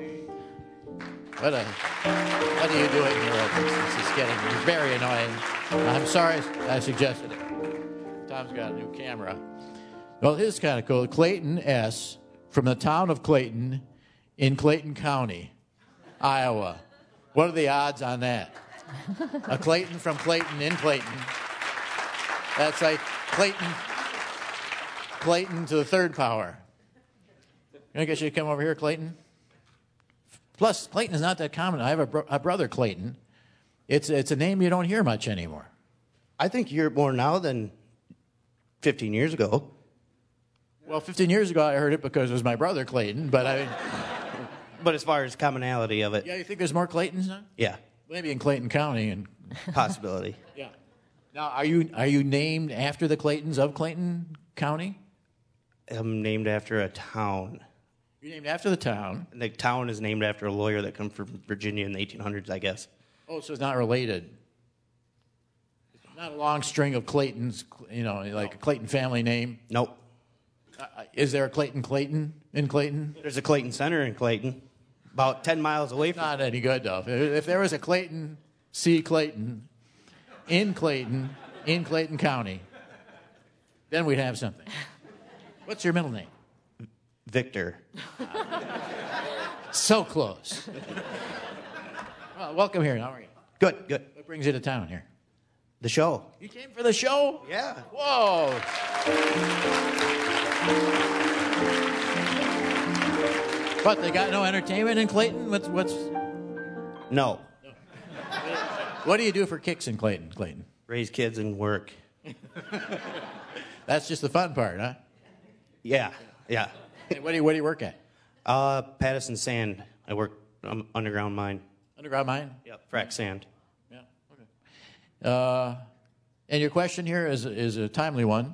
What a, what are you doing here? This, this is getting very annoying. I'm sorry I suggested it. Tom's got a new camera. Well, this is kind of cool. Clayton S. from the town of Clayton in Clayton County, Iowa. What are the odds on that? A Clayton from Clayton in Clayton. That's like Clayton, Clayton to the third power. I guess you come over here, Clayton. Plus, Clayton is not that common. I have a, bro- a brother, Clayton. It's it's a name you don't hear much anymore. I think you hear it more now than fifteen years ago. Well, fifteen years ago, I heard it because it was my brother, Clayton. But I. But as far as commonality of it, Yeah, you think there's more Claytons now? yeah, Maybe in Clayton County and. possibility. Yeah. Now, are you are you named after the Claytons of Clayton County? I'm named after a town. You're named after the town. And the town is named after a lawyer that came from Virginia in the eighteen hundreds, I guess. Oh, so it's not related. Not a long string of Claytons, you know, like a Clayton family name. Nope. Uh, is there a Clayton Clayton in Clayton? There's a Clayton Center in Clayton, about ten miles away from. Not any good though. If, if there was a Clayton C. Clayton in Clayton, in Clayton County, then we'd have something. What's your middle name? Victor. So close. Well, welcome here. How are you? Good, good. What brings you to town here? The show. You came for the show? Yeah. Whoa. What, they got no entertainment in Clayton? What's what's No. What do you do for kicks in Clayton, Clayton? Raise kids and work. That's just the fun part, huh? Yeah, yeah. Hey, what do you what do you work at? Uh, Pattison Sand. I work um, underground mine. Underground mine? Yep. Frack sand. Yeah. Okay. Uh, and your question here is is a timely one.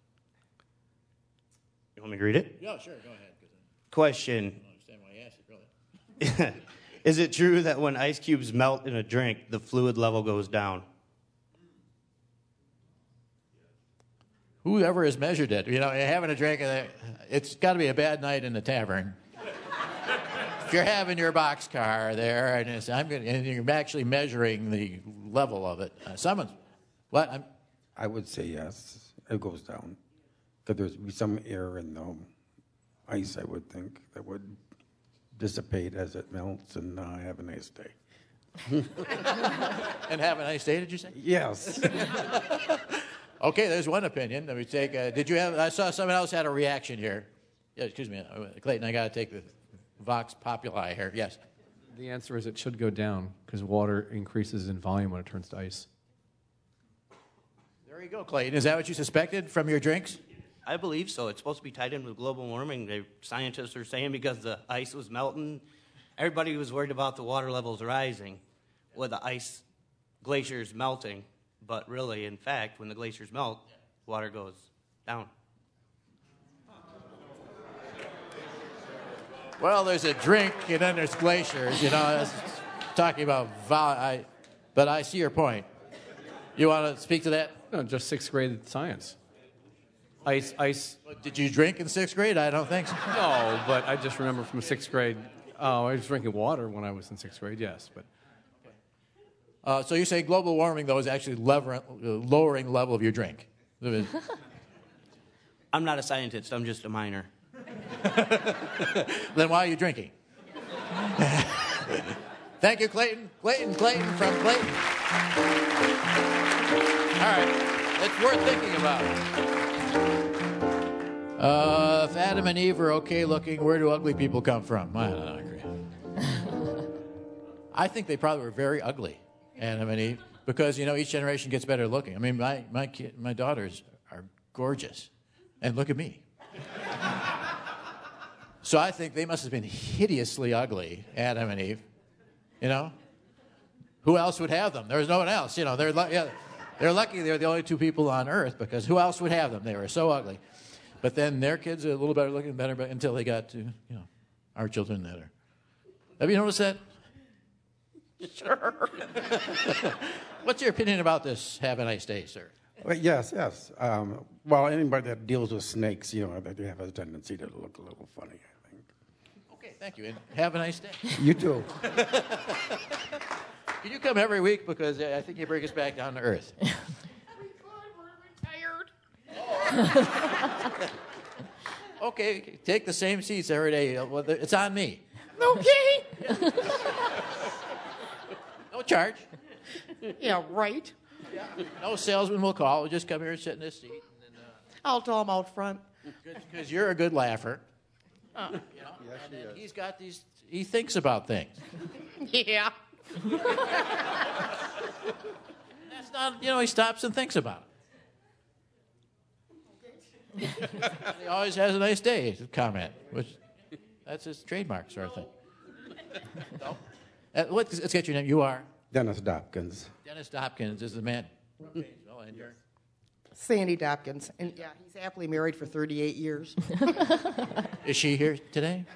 You want me to read it? Yeah, sure. Go ahead. Question. I don't understand why you asked it, really. Is it true that when ice cubes melt in a drink, the fluid level goes down? Whoever has measured it, you know, you're having a drink, and it's got to be a bad night in the tavern. If you're having your boxcar there, and, it's, I'm gonna, and you're actually measuring the level of it, uh, someone's, what? I'm, I would say yes, it goes down. Because there's be some air in the ice, I would think, that would dissipate as it melts, and uh, have a nice day. And have a nice day, did you say? Yes. Okay, there's one opinion. Let me take. Uh, did you have? I saw someone else had a reaction here. Yeah, excuse me, uh, Clayton. I got to take the Vox Populi here. Yes. The answer is it should go down because water increases in volume when it turns to ice. There you go, Clayton. Is that what you suspected from your drinks? I believe so. It's supposed to be tied in with global warming. The scientists are saying because the ice was melting, everybody was worried about the water levels rising with the ice glaciers melting. But really, in fact, when the glaciers melt, water goes down. Well, there's a drink, and then there's glaciers. You know, that's talking about vol- I, but I see your point. You want to speak to that? No, just sixth grade science. Ice, ice. Did you drink in sixth grade? I don't think so. No, but I just remember from sixth grade. Oh, I was drinking water when I was in sixth grade. Yes, but. Uh, so you say global warming, though, is actually lever- uh, lowering the level of your drink. I'm not a scientist. I'm just a miner. Then why are you drinking? Thank you, Clayton. Clayton, Clayton from Clayton. All right. It's worth thinking about. Uh, if Adam and Eve are okay looking, where do ugly people come from? I don't agree. I think they probably were very ugly, Adam and Eve, because, you know, each generation gets better looking. I mean, my, my, kid, my daughters are gorgeous. And look at me. So I think they must have been hideously ugly, Adam and Eve. You know? Who else would have them? There was no one else. You know, they're, yeah, they're lucky they're the only two people on Earth, because who else would have them? They were so ugly. But then their kids are a little better looking, better, but until they got to, you know, our children that are. Have you noticed that? Sure. What's your opinion about this? Have a nice day, sir. Well, yes, yes. Um, well, anybody that deals with snakes, you know, they have a tendency to look a little funny, I think. Okay, thank you, and have a nice day. You too. Can you come every week, because I think you bring us back down to earth. Okay, take the same seats every day. Well, it's on me. Okay. No charge. Yeah, right. No salesman will call. We'll just come here and sit in this seat. I'll tell him out front. Because you're a good laugher. Uh, You know? And then he's got these, he thinks about things. yeah. That's not, you know, he stops and thinks about it. He always has a nice day comment, which that's his trademark sort of thing. So, uh, what, let's get your name. You are? Dennis Dopkins. Dennis Dopkins is the man. Well, and you're? Sandy Dopkins. And yeah, he's happily married for thirty-eight years. Is she here today?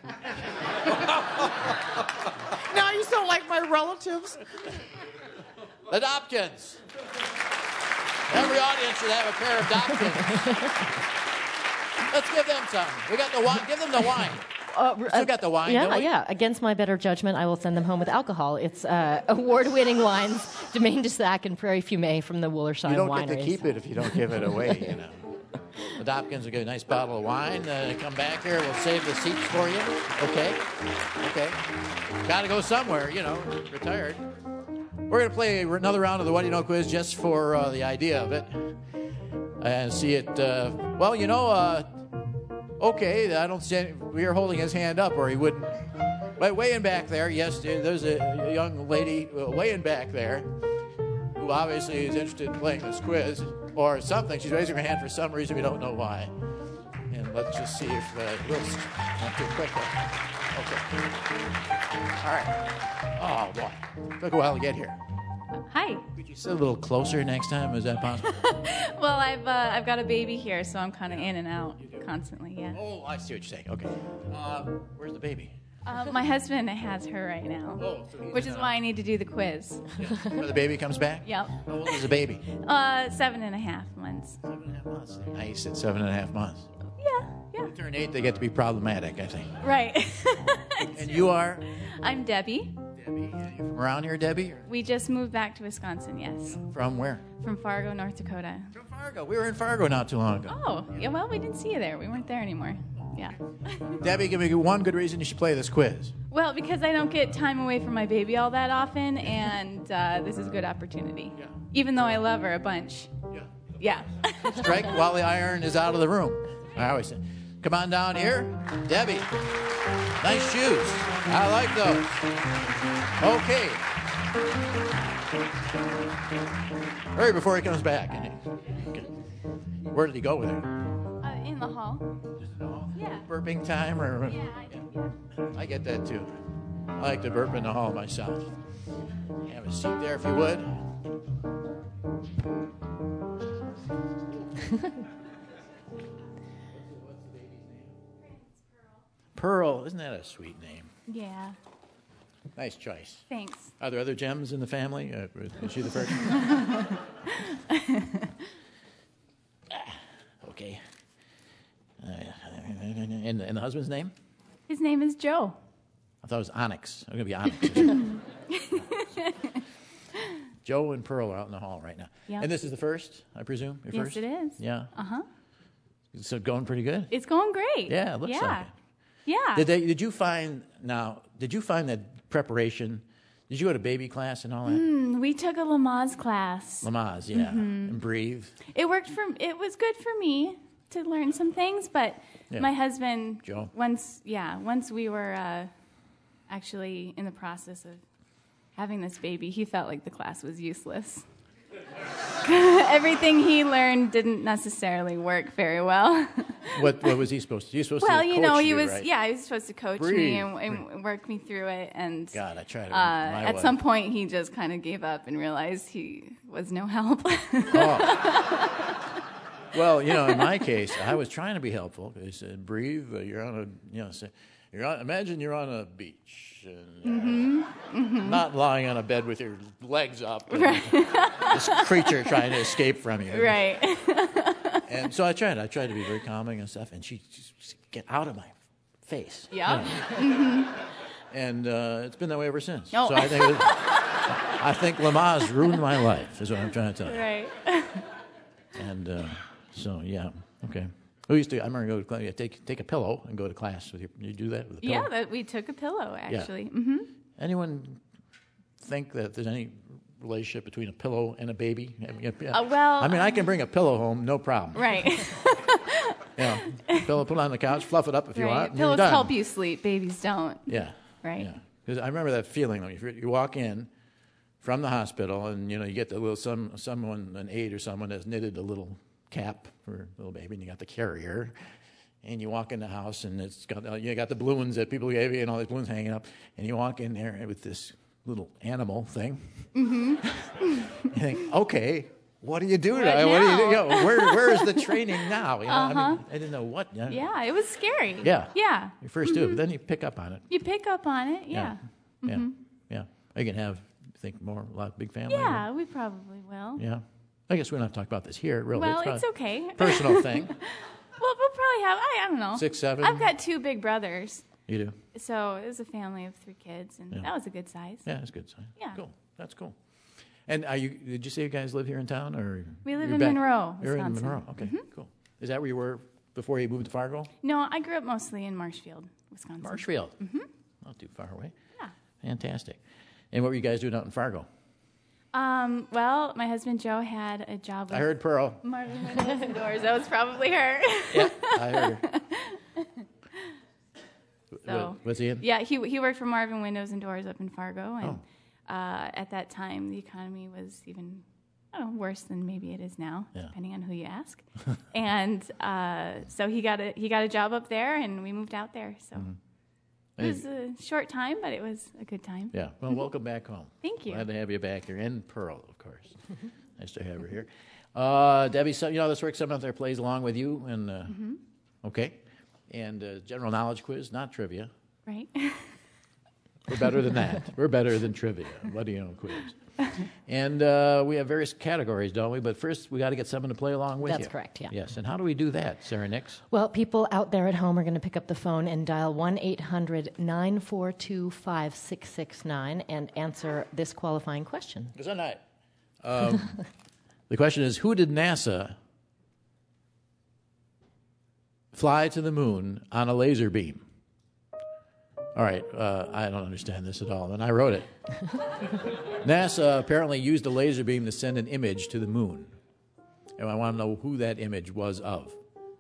Now you sound like my relatives. The Dopkins. Every audience should have a pair of Dopkins. Let's give them some. We got the wine. Give them the wine. Uh, Still got the wine, Yeah, don't we? yeah. Against my better judgment, I will send them home with alcohol. It's uh, award-winning wines, Domaine de Sac and Prairie Fumé from the Woolersheim You don't wineries. get to keep it if you don't give it away, you know. The Dopkins will get a nice bottle of wine. Uh, come back here. We'll save the seats for you. Okay? Okay. Got to go somewhere, you know, retired. We're going to play another round of the What Do You Know quiz just for uh, the idea of it. And see it, uh, well, you know, uh, okay, I don't see any, we are holding his hand up or he wouldn't. But way in back there, yes, there's a, a young lady uh, way in back there who obviously is interested in playing this quiz or something. She's raising her hand for some reason. We don't know why. And let's just see if uh, we'll not too quickly. Okay. All right. Oh, boy. Took a while to get here. Hi. Could you sit a little closer next time? Is that possible? Well, I've uh, I've got a baby here, so I'm kind of in and out constantly. Yeah. Oh, I see what you're saying. Okay. Uh, where's the baby? Uh, my husband has her right now, Oh, so he's which is in, uh, why I need to do the quiz. When the baby comes back? Yep. How old is the baby? Uh, seven and a half months. Seven and a half months. Nice at seven and a half months. Yeah, yeah. When they turn eight, they get to be problematic, I think. Right. And you are? I'm Debbie. Debbie. You from around here, Debbie? Or We just moved back to Wisconsin. Yes. from where? From Fargo, North Dakota. From Fargo. We were in Fargo not too long ago. Oh, yeah. Well, we didn't see you there. We weren't there anymore. Yeah. Debbie, give me one good reason you should play this quiz. Well, because I don't get time away from my baby all that often, and uh, this is a good opportunity. Yeah. Even though I love her a bunch. Yeah. Yeah. Strike while the iron is out of the room. I always say, come on down here. Debbie. Nice shoes. I like those. Okay. Hurry before he comes back. Okay. Where did he go with her? Uh, in the hall. Yeah. Burping time? Or Yeah, I think, yeah. I get that too. I like to burp in the hall myself. Have a seat there if you would. Pearl, isn't that a sweet name? Yeah. Nice choice. Thanks. Are there other gems in the family? Uh, is she the first? Okay. Uh, and, and the husband's name? His name is Joe. I thought it was Onyx. I'm going to be Onyx. Joe and Pearl are out in the hall right now. Yep. And this is the first, I presume? Your Yes, first? it is. Yeah. Uh-huh. So going pretty good? It's going great. Yeah, it looks yeah. like it. Yeah. Did they? Did you find now? Did you find that preparation? Did you go to baby class and all that? Mm, we took a Lamaze class. Lamaze, yeah, Mhm. and breathe. It worked for. It was good for me to learn some things, but Yeah. my husband, Joe. once yeah, once we were uh, actually in the process of having this baby, he felt like the class was useless. Everything he learned didn't necessarily work very well. What What was he supposed to? He was supposed well, to you coach know, he you, was right? yeah, he was supposed to coach Breathe. me and, and work me through it. And God, I tried it uh, my at way. some point, he just kind of gave up and realized he was no help. Oh. Well, you know, in my case, I was trying to be helpful. He said, "Breathe. Uh, you're on a, you know, say, you're on. Imagine you're on a beach, and, uh, Mhm, mhm. not lying on a bed with your legs up, and Right. this creature trying to escape from you." Right. And so I tried. I tried to be very calming and stuff, and she just get out of my face. you Yeah. know. Mhm. And uh, it's been that way ever since. Oh. So I think it, I think Lamaze ruined my life. Is what I'm trying to tell you. Right. And uh, so yeah, okay. We used to. I remember go to class. Take take a pillow and go to class with your. You do that with a pillow. Yeah, that we took a pillow Yeah. actually. Hmm. Anyone think that there's any relationship between a pillow and a baby? Uh, well, I mean, I can bring a pillow home, no problem. Right. Yeah, pillow, put it on the couch, fluff it up if you right. want. And Pillows you're done. help you sleep. Babies don't. Yeah. Right. Yeah. Because I remember that feeling. Like, if you walk in from the hospital, and you know you get the little some someone an aide or someone has knitted a little cap for a little baby, and you got the carrier, and you walk in the house, and it's got uh, you got the balloons that people gave you, and all these balloons hanging up, and you walk in there with this little animal thing. Mm-hmm. You think, okay. What do you do? What What, what do you do? now? You know, where, where is the training now? You know, I, Uh-huh. mean, I didn't know what. You know, Yeah, it was scary. Yeah. Yeah. You first do it, but then you pick up on it. You pick up on it. Yeah. Yeah. Mhm. Yeah. I can have, think more, a lot big family. Yeah, we probably will. Yeah. I guess we don't have to talk about this here, really. Well, it's, it's not okay. a personal thing. Well, we'll probably have, I, I don't know. Six, seven? I've got two big brothers. You do? So it was a family of three kids, and Yeah. that was a good size. Yeah, that's a good sign. Yeah. Cool. That's cool. And are you? Did you say you guys live here in town, or We live you're in back- Monroe, You're in Wisconsin. Monroe. Okay, Mhm. cool. Is that where you were before you moved to Fargo? No, I grew up mostly in Marshfield, Wisconsin. Marshfield. Mm-hmm. Not too far away. Yeah. Fantastic. And what were you guys doing out in Fargo? Um, well, my husband Joe had a job with I heard Pearl. Marvin Windows and Doors. That was probably her. Yeah, I heard her. So, What- what's he in? Yeah, he he worked for Marvin Windows and Doors up in Fargo, and Oh. uh, at that time the economy was even I don't know, worse than maybe it is now, Yeah. depending on who you ask. and uh, so he got a he got a job up there, and we moved out there. So Mm-hmm. it was a short time, but it was a good time. Yeah. Well, welcome back home. Thank you. Glad to have you back here. And Pearl, of course. Nice to have her here. Uh, Debbie, so, you know, this work some out there plays along with you. and uh, Mhm. Okay. And uh, general knowledge quiz, not trivia. Right. We're better than that. We're better than trivia. What do you know, quiz? And uh, we have various categories, don't we? But first, we got to get someone to play along with That's you. correct, yeah. Yes. And how do we do that, Sarah Nix? Well, people out there at home are going to pick up the phone and dial one eight hundred nine four two five six six nine and answer this qualifying question. Good night. Um, the question is, who did NASA fly to the moon on a laser beam? All right, uh, I don't understand this at all, and I wrote it. NASA apparently used a laser beam to send an image to the moon. And I want to know who that image was of.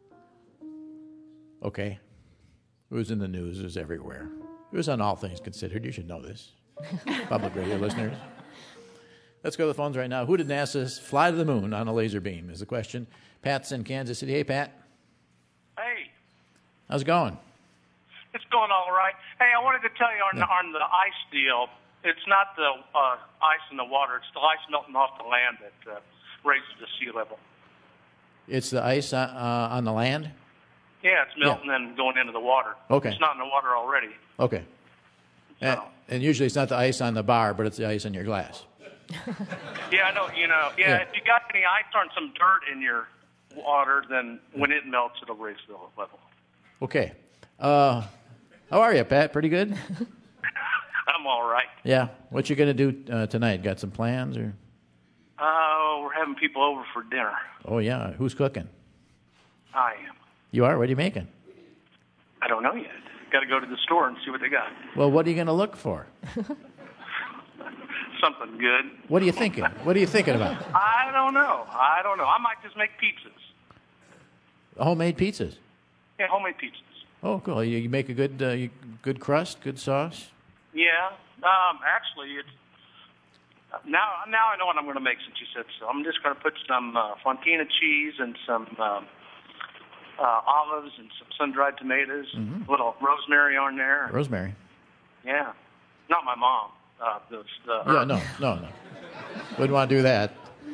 Okay. It was in the news. It was everywhere. It was on All Things Considered. You should know this. Public radio listeners. Let's go to the phones right now. Who did NASA fly to the moon on a laser beam is the question. Pat's in Kansas City. Hey, Pat. Hey, How's it going? it's going all right. Hey, I wanted to tell you on, Yeah. on the ice deal, it's not the uh, ice in the water, it's the ice melting off the land that uh, raises the sea level. It's the ice uh, uh, on the land? Yeah, it's melting and going into the water. Okay. It's not in the water already. Okay. And, and usually it's not the ice on the bar, but it's the ice in your glass. Yeah, I know, you know. Yeah, Yeah. if you got any ice or some dirt in your water, then when it melts, it'll raise the level. Okay. Uh, how are you, Pat? Pretty good? I'm all right. Yeah. What you going to do uh, tonight? Got some plans? or? Uh, we're having people over for dinner. Oh, yeah. Who's cooking? I am. You are? What are you making? I don't know yet. Got to go to the store and see what they got. Well, what are you going to look for? Something good. What are you thinking? What are you thinking about? I don't know. I don't know. I might just make pizzas. Homemade pizzas. Yeah, homemade pizzas. Oh, cool. You, you make a good, uh, you, good crust, good sauce. Yeah. Um, actually, it's now. Now I know what I'm going to make since you said so. I'm just going to put some uh, fontina cheese and some um, uh, olives and some sun-dried tomatoes, Mhm. a little rosemary on there. Rosemary. Yeah. Not my mom. Uh, the, the Yeah, no, no, no. Wouldn't want to do that.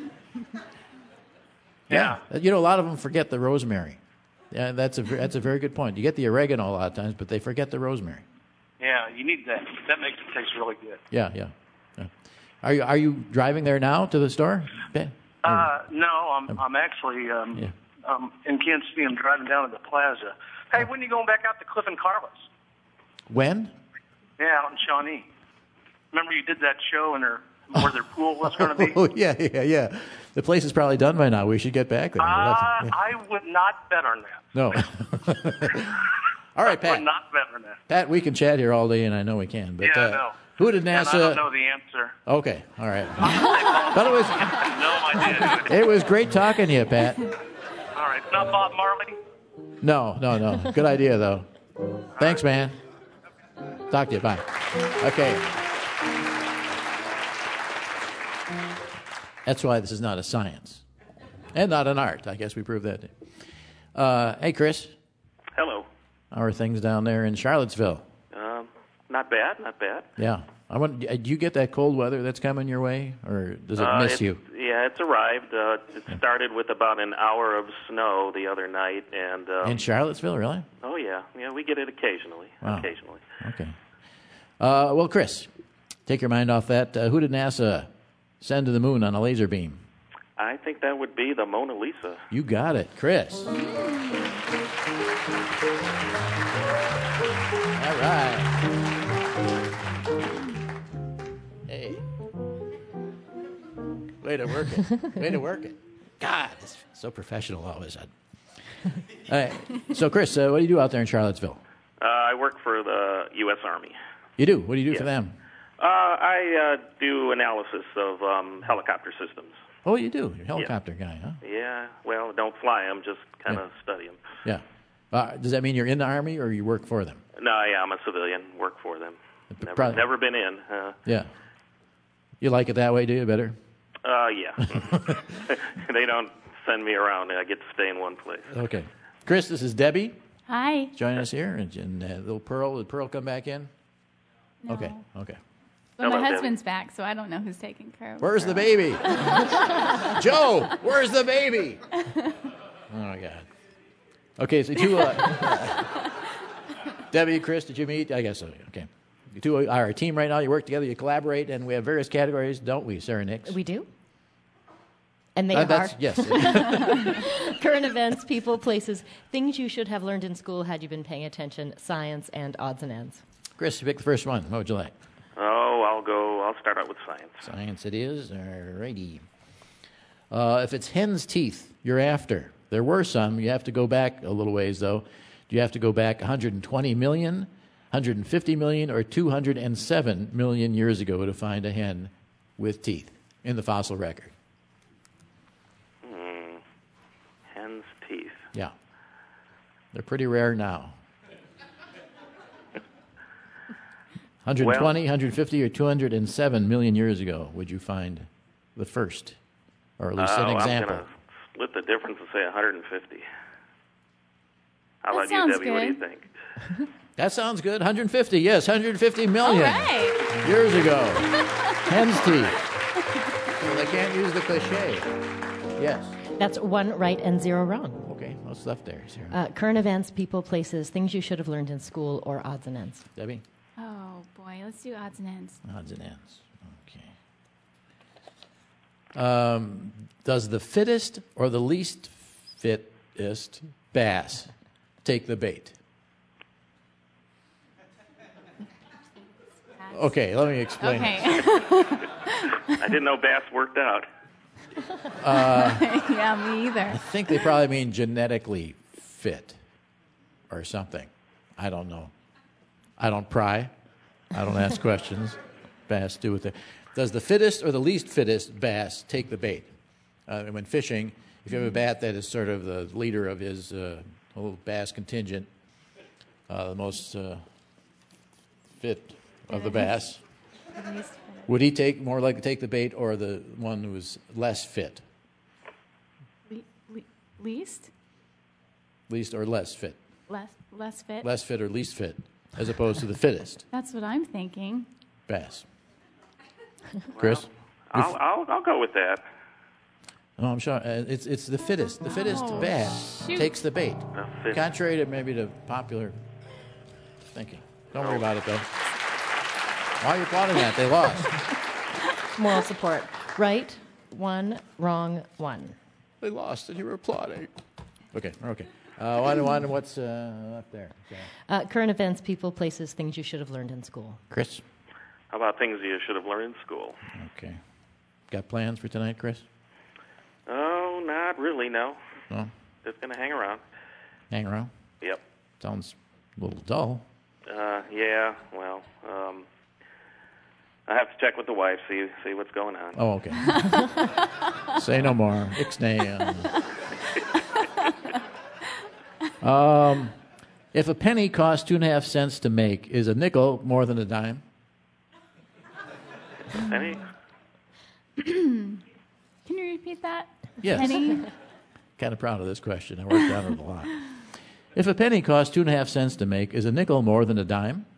Yeah. You know, a lot of them forget the rosemary. Yeah, that's a ve- that's a very good point. You get the oregano a lot of times, but they forget the rosemary. Yeah, you need that. That makes it taste really good. Yeah, yeah. yeah. Are you are you driving there now to the store, Ben? Uh, no, I'm I'm actually um, Yeah. um, in Kansas City. I'm driving down to the plaza. Hey, when are you going back out to Cliff and Carlos? When? Yeah, out in Shawnee. Remember you did that show and their, where their pool was going to be? Oh, yeah, yeah, yeah. The place is probably done by now. We should get back there. Uh, We'll have to- yeah. I would not bet on that. No. All right, We're Pat. not better than that. Pat, we can chat here all day, and I know we can. But Yeah, I uh, know. who did And NASA? I don't know the answer. Okay, all right. But it was No idea. it was great talking to you, Pat. All right. It's not Bob Marley. No, no, no. Good idea, though. Thanks, man. Talk to you. Bye. Okay. That's why this is not a science. And not an art. I guess we proved that. Uh, hey, Chris. Hello. How are things down there in Charlottesville? Um, not bad, not bad. Yeah. I want. Do you get that cold weather that's coming your way, or does it Uh, miss it's- you? Yeah, it's arrived. Uh, it started with about an hour of snow the other night, and um, In Charlottesville, really? oh yeah, yeah, we get it occasionally. Wow. Occasionally. Okay. Uh, well, Chris, take your mind off that. Uh, who did NASA send to the moon on a laser beam? I think that would be the Mona Lisa. You got it, Chris. All right. Hey. Way to work it. Way to work it. God, it's so professional all of a sudden. All right. So, Chris, uh, what do you do out there in Charlottesville? Uh, I work for the U S Army. You do? What do you do Yes. for them? Uh, I uh, do analysis of um, helicopter systems. Oh, you do? You're a helicopter guy, huh? Yeah, well, don't fly them, just kind of Yeah. study them. Yeah. Uh, does that mean you're in the Army or you work for them? No, yeah, I'm a civilian, work for them. Never, Probably- never been in. Uh, Yeah. You like it that way, do you, better? uh, yeah. They don't send me around. I get to stay in one place. Okay. Chris, this is Debbie Hi. joining us here. And, and uh, little Pearl, did Pearl come back in? No. Okay, okay. But Hello, my Debbie. husband's back, so I don't know who's taking care of Where's the Pearl. baby? Joe, where's the baby? Oh, my God. Okay, so two... Uh, Debbie, Chris, did you meet? I guess so, okay. You two are a team right now. You work together, you collaborate, and we have various categories, don't we, Sarah Nix? We do. And they Uh, are. that's- yes. Current events, people, places, things you should have learned in school had you been paying attention, science, and odds and ends. Chris, you pick the first one. What would you like? Oh, I'll go. I'll start out with science. Science it is. All righty. Uh, if it's hen's teeth you're after, there were some. You have to go back a little ways, though. Do you have to go back one hundred twenty million, one hundred fifty million, or two hundred seven million years ago to find a hen with teeth in the fossil record? Hmm. Hen's teeth. Yeah. They're pretty rare now. one hundred twenty, Well- one hundred fifty, or two hundred seven million years ago would you find the first, or at least Oh, an I'm example? gonna split the difference and say one hundred fifty. How That about you, sounds Debbie? What do you good. think? That sounds good. one hundred fifty, yes, one hundred fifty million All right. years ago. Hen's teeth. So they can't use the cliche. Yes. That's one right and zero wrong. Okay, what's left there, Sarah? Uh, current events, people, places, things you should have learned in school, or odds and ends. Debbie? Oh, boy. Let's do odds and ends. Odds and ends. Okay. Um, does the fittest or the least fittest bass take the bait? Okay, let me explain. Okay. I didn't know bass worked out. Uh, yeah, me either. I think they probably mean genetically fit or something. I don't know. I don't pry. I don't ask questions. Bass do what they... Does the fittest or the least fittest bass take the bait? Uh, when fishing, if you have a bat that is sort of the leader of his uh, little bass contingent, uh, the most uh, fit of the bass, would he take more likely to take the bait, or the one who is less fit? Le- le- least? Least or less fit? Less, less fit? Less fit or least fit, as opposed to the fittest That's what I'm thinking. bass. Chris? I'll, I'll, I'll go with that. No, I'm sure. Uh, it's, it's the fittest. The fittest Oh, bass shoot. takes the bait. The fittest. Contrary to maybe the popular thinking. Don't worry about it, though. Why are you applauding that? They lost. Moral support. Right, one, wrong, one. They lost, and you were applauding. Okay, okay. Uh, one, one, what's uh, up there? Okay. Uh, current events, people, places, things you should have learned in school. Chris? How about things you should have learned in school? Okay. Got plans for tonight, Chris? Oh, not really, no. No? Just going to hang around. Hang around? Yep. Sounds A little dull. Uh, yeah, well, um, I have to check with the wife, see see what's going on. Oh, okay. Say no more. Ixnay. Um, um, if a penny costs two and a half cents to make, is a nickel more than a dime? Penny? Can you repeat that? Yes. Penny? Kind of proud of this question. I worked on it a lot. If a penny costs two and a half cents to make, is a nickel more than a dime?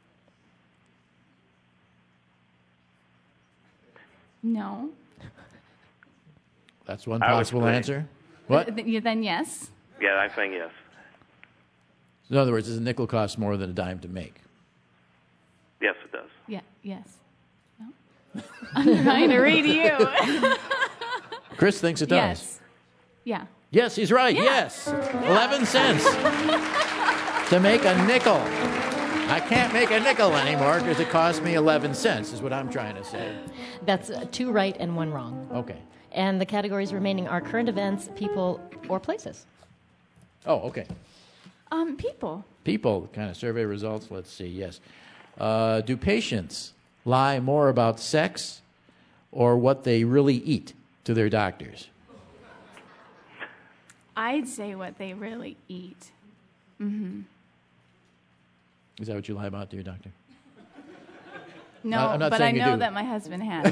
No. That's one I would possible say- answer. What? Th- th- then yes. Yeah, I'm saying yes. In other words, does a nickel cost more than a dime to make? Yes, it does. Yeah. Yes. No. I'm trying to read you. Chris thinks it does. Yes. Yeah. Yes, he's right. Yeah. Yes. eleven cents to make a nickel. I can't make a nickel anymore because it cost me eleven cents, is what I'm trying to say. That's uh, two right and one wrong. Okay. And the categories remaining are current events, people, or places. Oh, okay. Um, people. People, kind of survey results. Let's see. Yes. Uh, do patients lie more about sex or what they really eat to their doctors? I'd say what they really eat. Mm-hmm. Is that what you lie about to your doctor? No, I'm not but I saying you know do. that my husband has.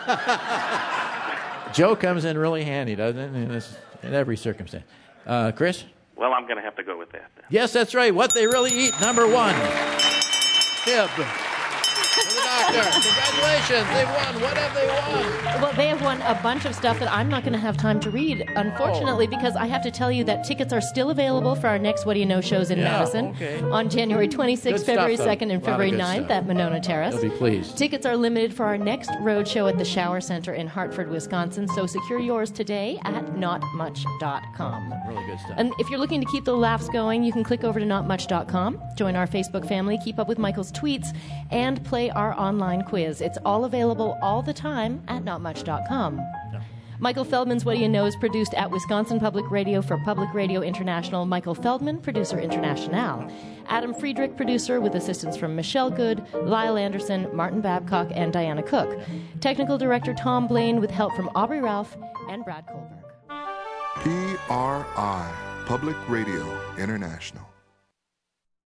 Joe comes in really handy, doesn't it? In, this, in every circumstance. Uh, Chris? Well, I'm going to have to go with that. Then. Yes, that's right. What they really eat, number one. Fib. To the doctor. Congratulations. They've won. What have they won? Well, they have won a bunch of stuff that I'm not going to have time to read, unfortunately, because I have to tell you that tickets are still available for our next What Do You Know shows in Yeah, Madison okay. on January twenty-sixth, Good stuff, February though. second, and A lot of February good ninth stuff. at Monona Terrace. You'll be pleased. Tickets are limited for our next road show at the Shower Center in Hartford, Wisconsin, so secure yours today at not much dot com. Really good stuff. And if you're looking to keep the laughs going, you can click over to not much dot com, join our Facebook family, keep up with Michael's tweets, and play our online quiz. It's all available all the time at not much dot com. Michael Feldman's What Do You Know is produced at Wisconsin Public Radio for Public Radio International. Michael Feldman, producer international. Adam Friedrich, producer, with assistance from Michelle Good, Lyle Anderson, Martin Babcock, and Diana Cook. Technical director Tom Blaine, with help from Aubrey Ralph and Brad Kohlberg. P R I, Public Radio International.